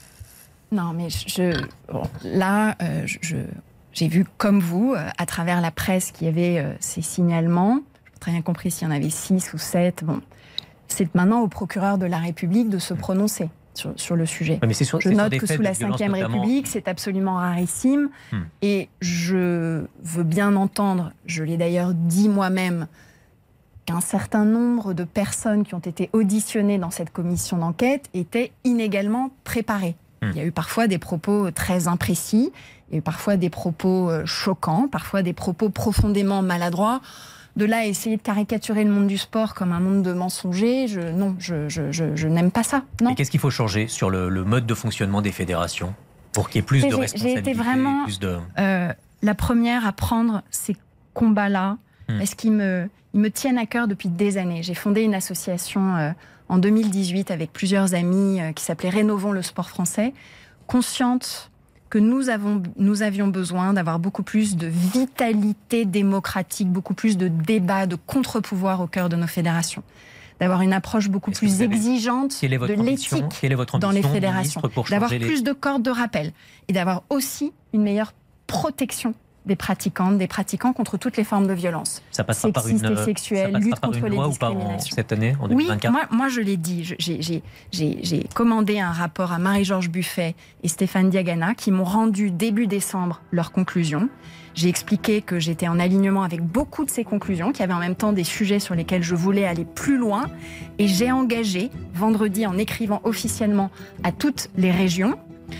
[SPEAKER 4] Non, mais je, bon, là, euh, je, j'ai vu comme vous, euh, à travers la presse, qu'il y avait euh, ces signalements. Je n'ai très bien compris s'il y en avait six ou sept. Bon, c'est maintenant au procureur de la République de se prononcer. sur, sur le sujet.
[SPEAKER 3] Ouais, mais c'est sur,
[SPEAKER 4] je
[SPEAKER 3] c'est
[SPEAKER 4] note
[SPEAKER 3] sur
[SPEAKER 4] que
[SPEAKER 3] des
[SPEAKER 4] sous la
[SPEAKER 3] faits de
[SPEAKER 4] cinquième
[SPEAKER 3] violence,
[SPEAKER 4] République, c'est absolument rarissime.
[SPEAKER 3] Hmm.
[SPEAKER 4] Et je veux bien entendre, je l'ai d'ailleurs dit moi-même, qu'un certain nombre de personnes qui ont été auditionnées dans cette commission d'enquête étaient inégalement préparées. Mmh. Il y a eu parfois des propos très imprécis, il y a eu parfois des propos choquants, parfois des propos profondément maladroits. De là à essayer de caricaturer le monde du sport comme un monde de mensongers, je, non, je, je, je, je n'aime pas ça. Non.
[SPEAKER 3] Et qu'est-ce qu'il faut changer sur le, le mode de fonctionnement des fédérations pour qu'il y ait plus
[SPEAKER 4] Mais
[SPEAKER 3] de
[SPEAKER 4] j'ai,
[SPEAKER 3] responsabilité,
[SPEAKER 4] j'ai été vraiment
[SPEAKER 3] plus de...
[SPEAKER 4] euh, la première à prendre ces combats-là, mmh. parce qu'ils me, ils me tiennent à cœur depuis des années. J'ai fondé une association euh, en deux mille dix-huit avec plusieurs amis euh, qui s'appelait Rénovons le sport français, consciente que nous, avons, nous avions besoin d'avoir beaucoup plus de vitalité démocratique, beaucoup plus de débats, de contre-pouvoir au cœur de nos fédérations, d'avoir une approche beaucoup
[SPEAKER 3] Est-ce que
[SPEAKER 4] plus
[SPEAKER 3] vous avez-
[SPEAKER 4] exigeante
[SPEAKER 3] Quelle est votre
[SPEAKER 4] de
[SPEAKER 3] ambition
[SPEAKER 4] l'éthique
[SPEAKER 3] Quelle est votre
[SPEAKER 4] dans les
[SPEAKER 3] ambition,
[SPEAKER 4] fédérations,
[SPEAKER 3] ministre, pour
[SPEAKER 4] d'avoir
[SPEAKER 3] changer les-
[SPEAKER 4] plus de cordes de rappel et d'avoir aussi une meilleure protection des pratiquantes, des pratiquants contre toutes les formes de violence.
[SPEAKER 3] Ça passera par une,
[SPEAKER 4] Sexistes et sexuelles,
[SPEAKER 3] ça passera
[SPEAKER 4] lutte
[SPEAKER 3] par
[SPEAKER 4] contre
[SPEAKER 3] une
[SPEAKER 4] les
[SPEAKER 3] loi ou pas en-
[SPEAKER 4] discriminations.
[SPEAKER 3] cette année, en deux
[SPEAKER 4] Oui,
[SPEAKER 3] mille vingt-quatre?
[SPEAKER 4] moi, moi je l'ai dit, je- j'ai, j'ai, j'ai, j'ai commandé un rapport à Marie-Georges Buffet et Stéphane Diagana qui m'ont rendu début décembre leurs conclusions. J'ai expliqué que j'étais en alignement avec beaucoup de ces conclusions, qu'il y avait en même temps des sujets sur lesquels je voulais aller plus loin. Et j'ai engagé, vendredi, en écrivant officiellement à toutes les régions,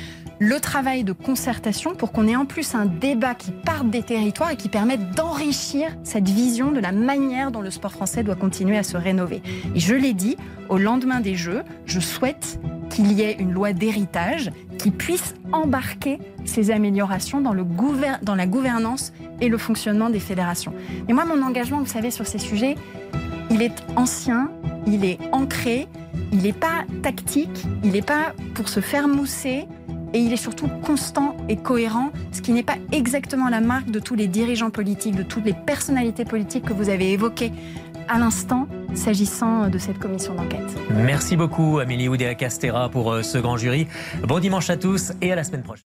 [SPEAKER 4] le travail de concertation pour qu'on ait en plus un débat qui parte des territoires et qui permette d'enrichir cette vision de la manière dont le sport français doit continuer à se rénover. Et je l'ai dit, au lendemain des Jeux, je souhaite qu'il y ait une loi d'héritage qui puisse embarquer ces améliorations dans, le gouver- dans la gouvernance et le fonctionnement des fédérations. Et moi, mon engagement, vous savez, sur ces sujets, il est ancien, il est ancré, il n'est pas tactique, il n'est pas pour se faire mousser, et il est surtout constant et cohérent, ce qui n'est pas exactement la marque de tous les dirigeants politiques, de toutes les personnalités politiques que vous avez évoquées à l'instant, s'agissant de cette commission d'enquête.
[SPEAKER 3] Merci beaucoup, Amélie Oudéa-Castéra, pour euh, ce grand jury. Bon dimanche à tous et à la semaine prochaine.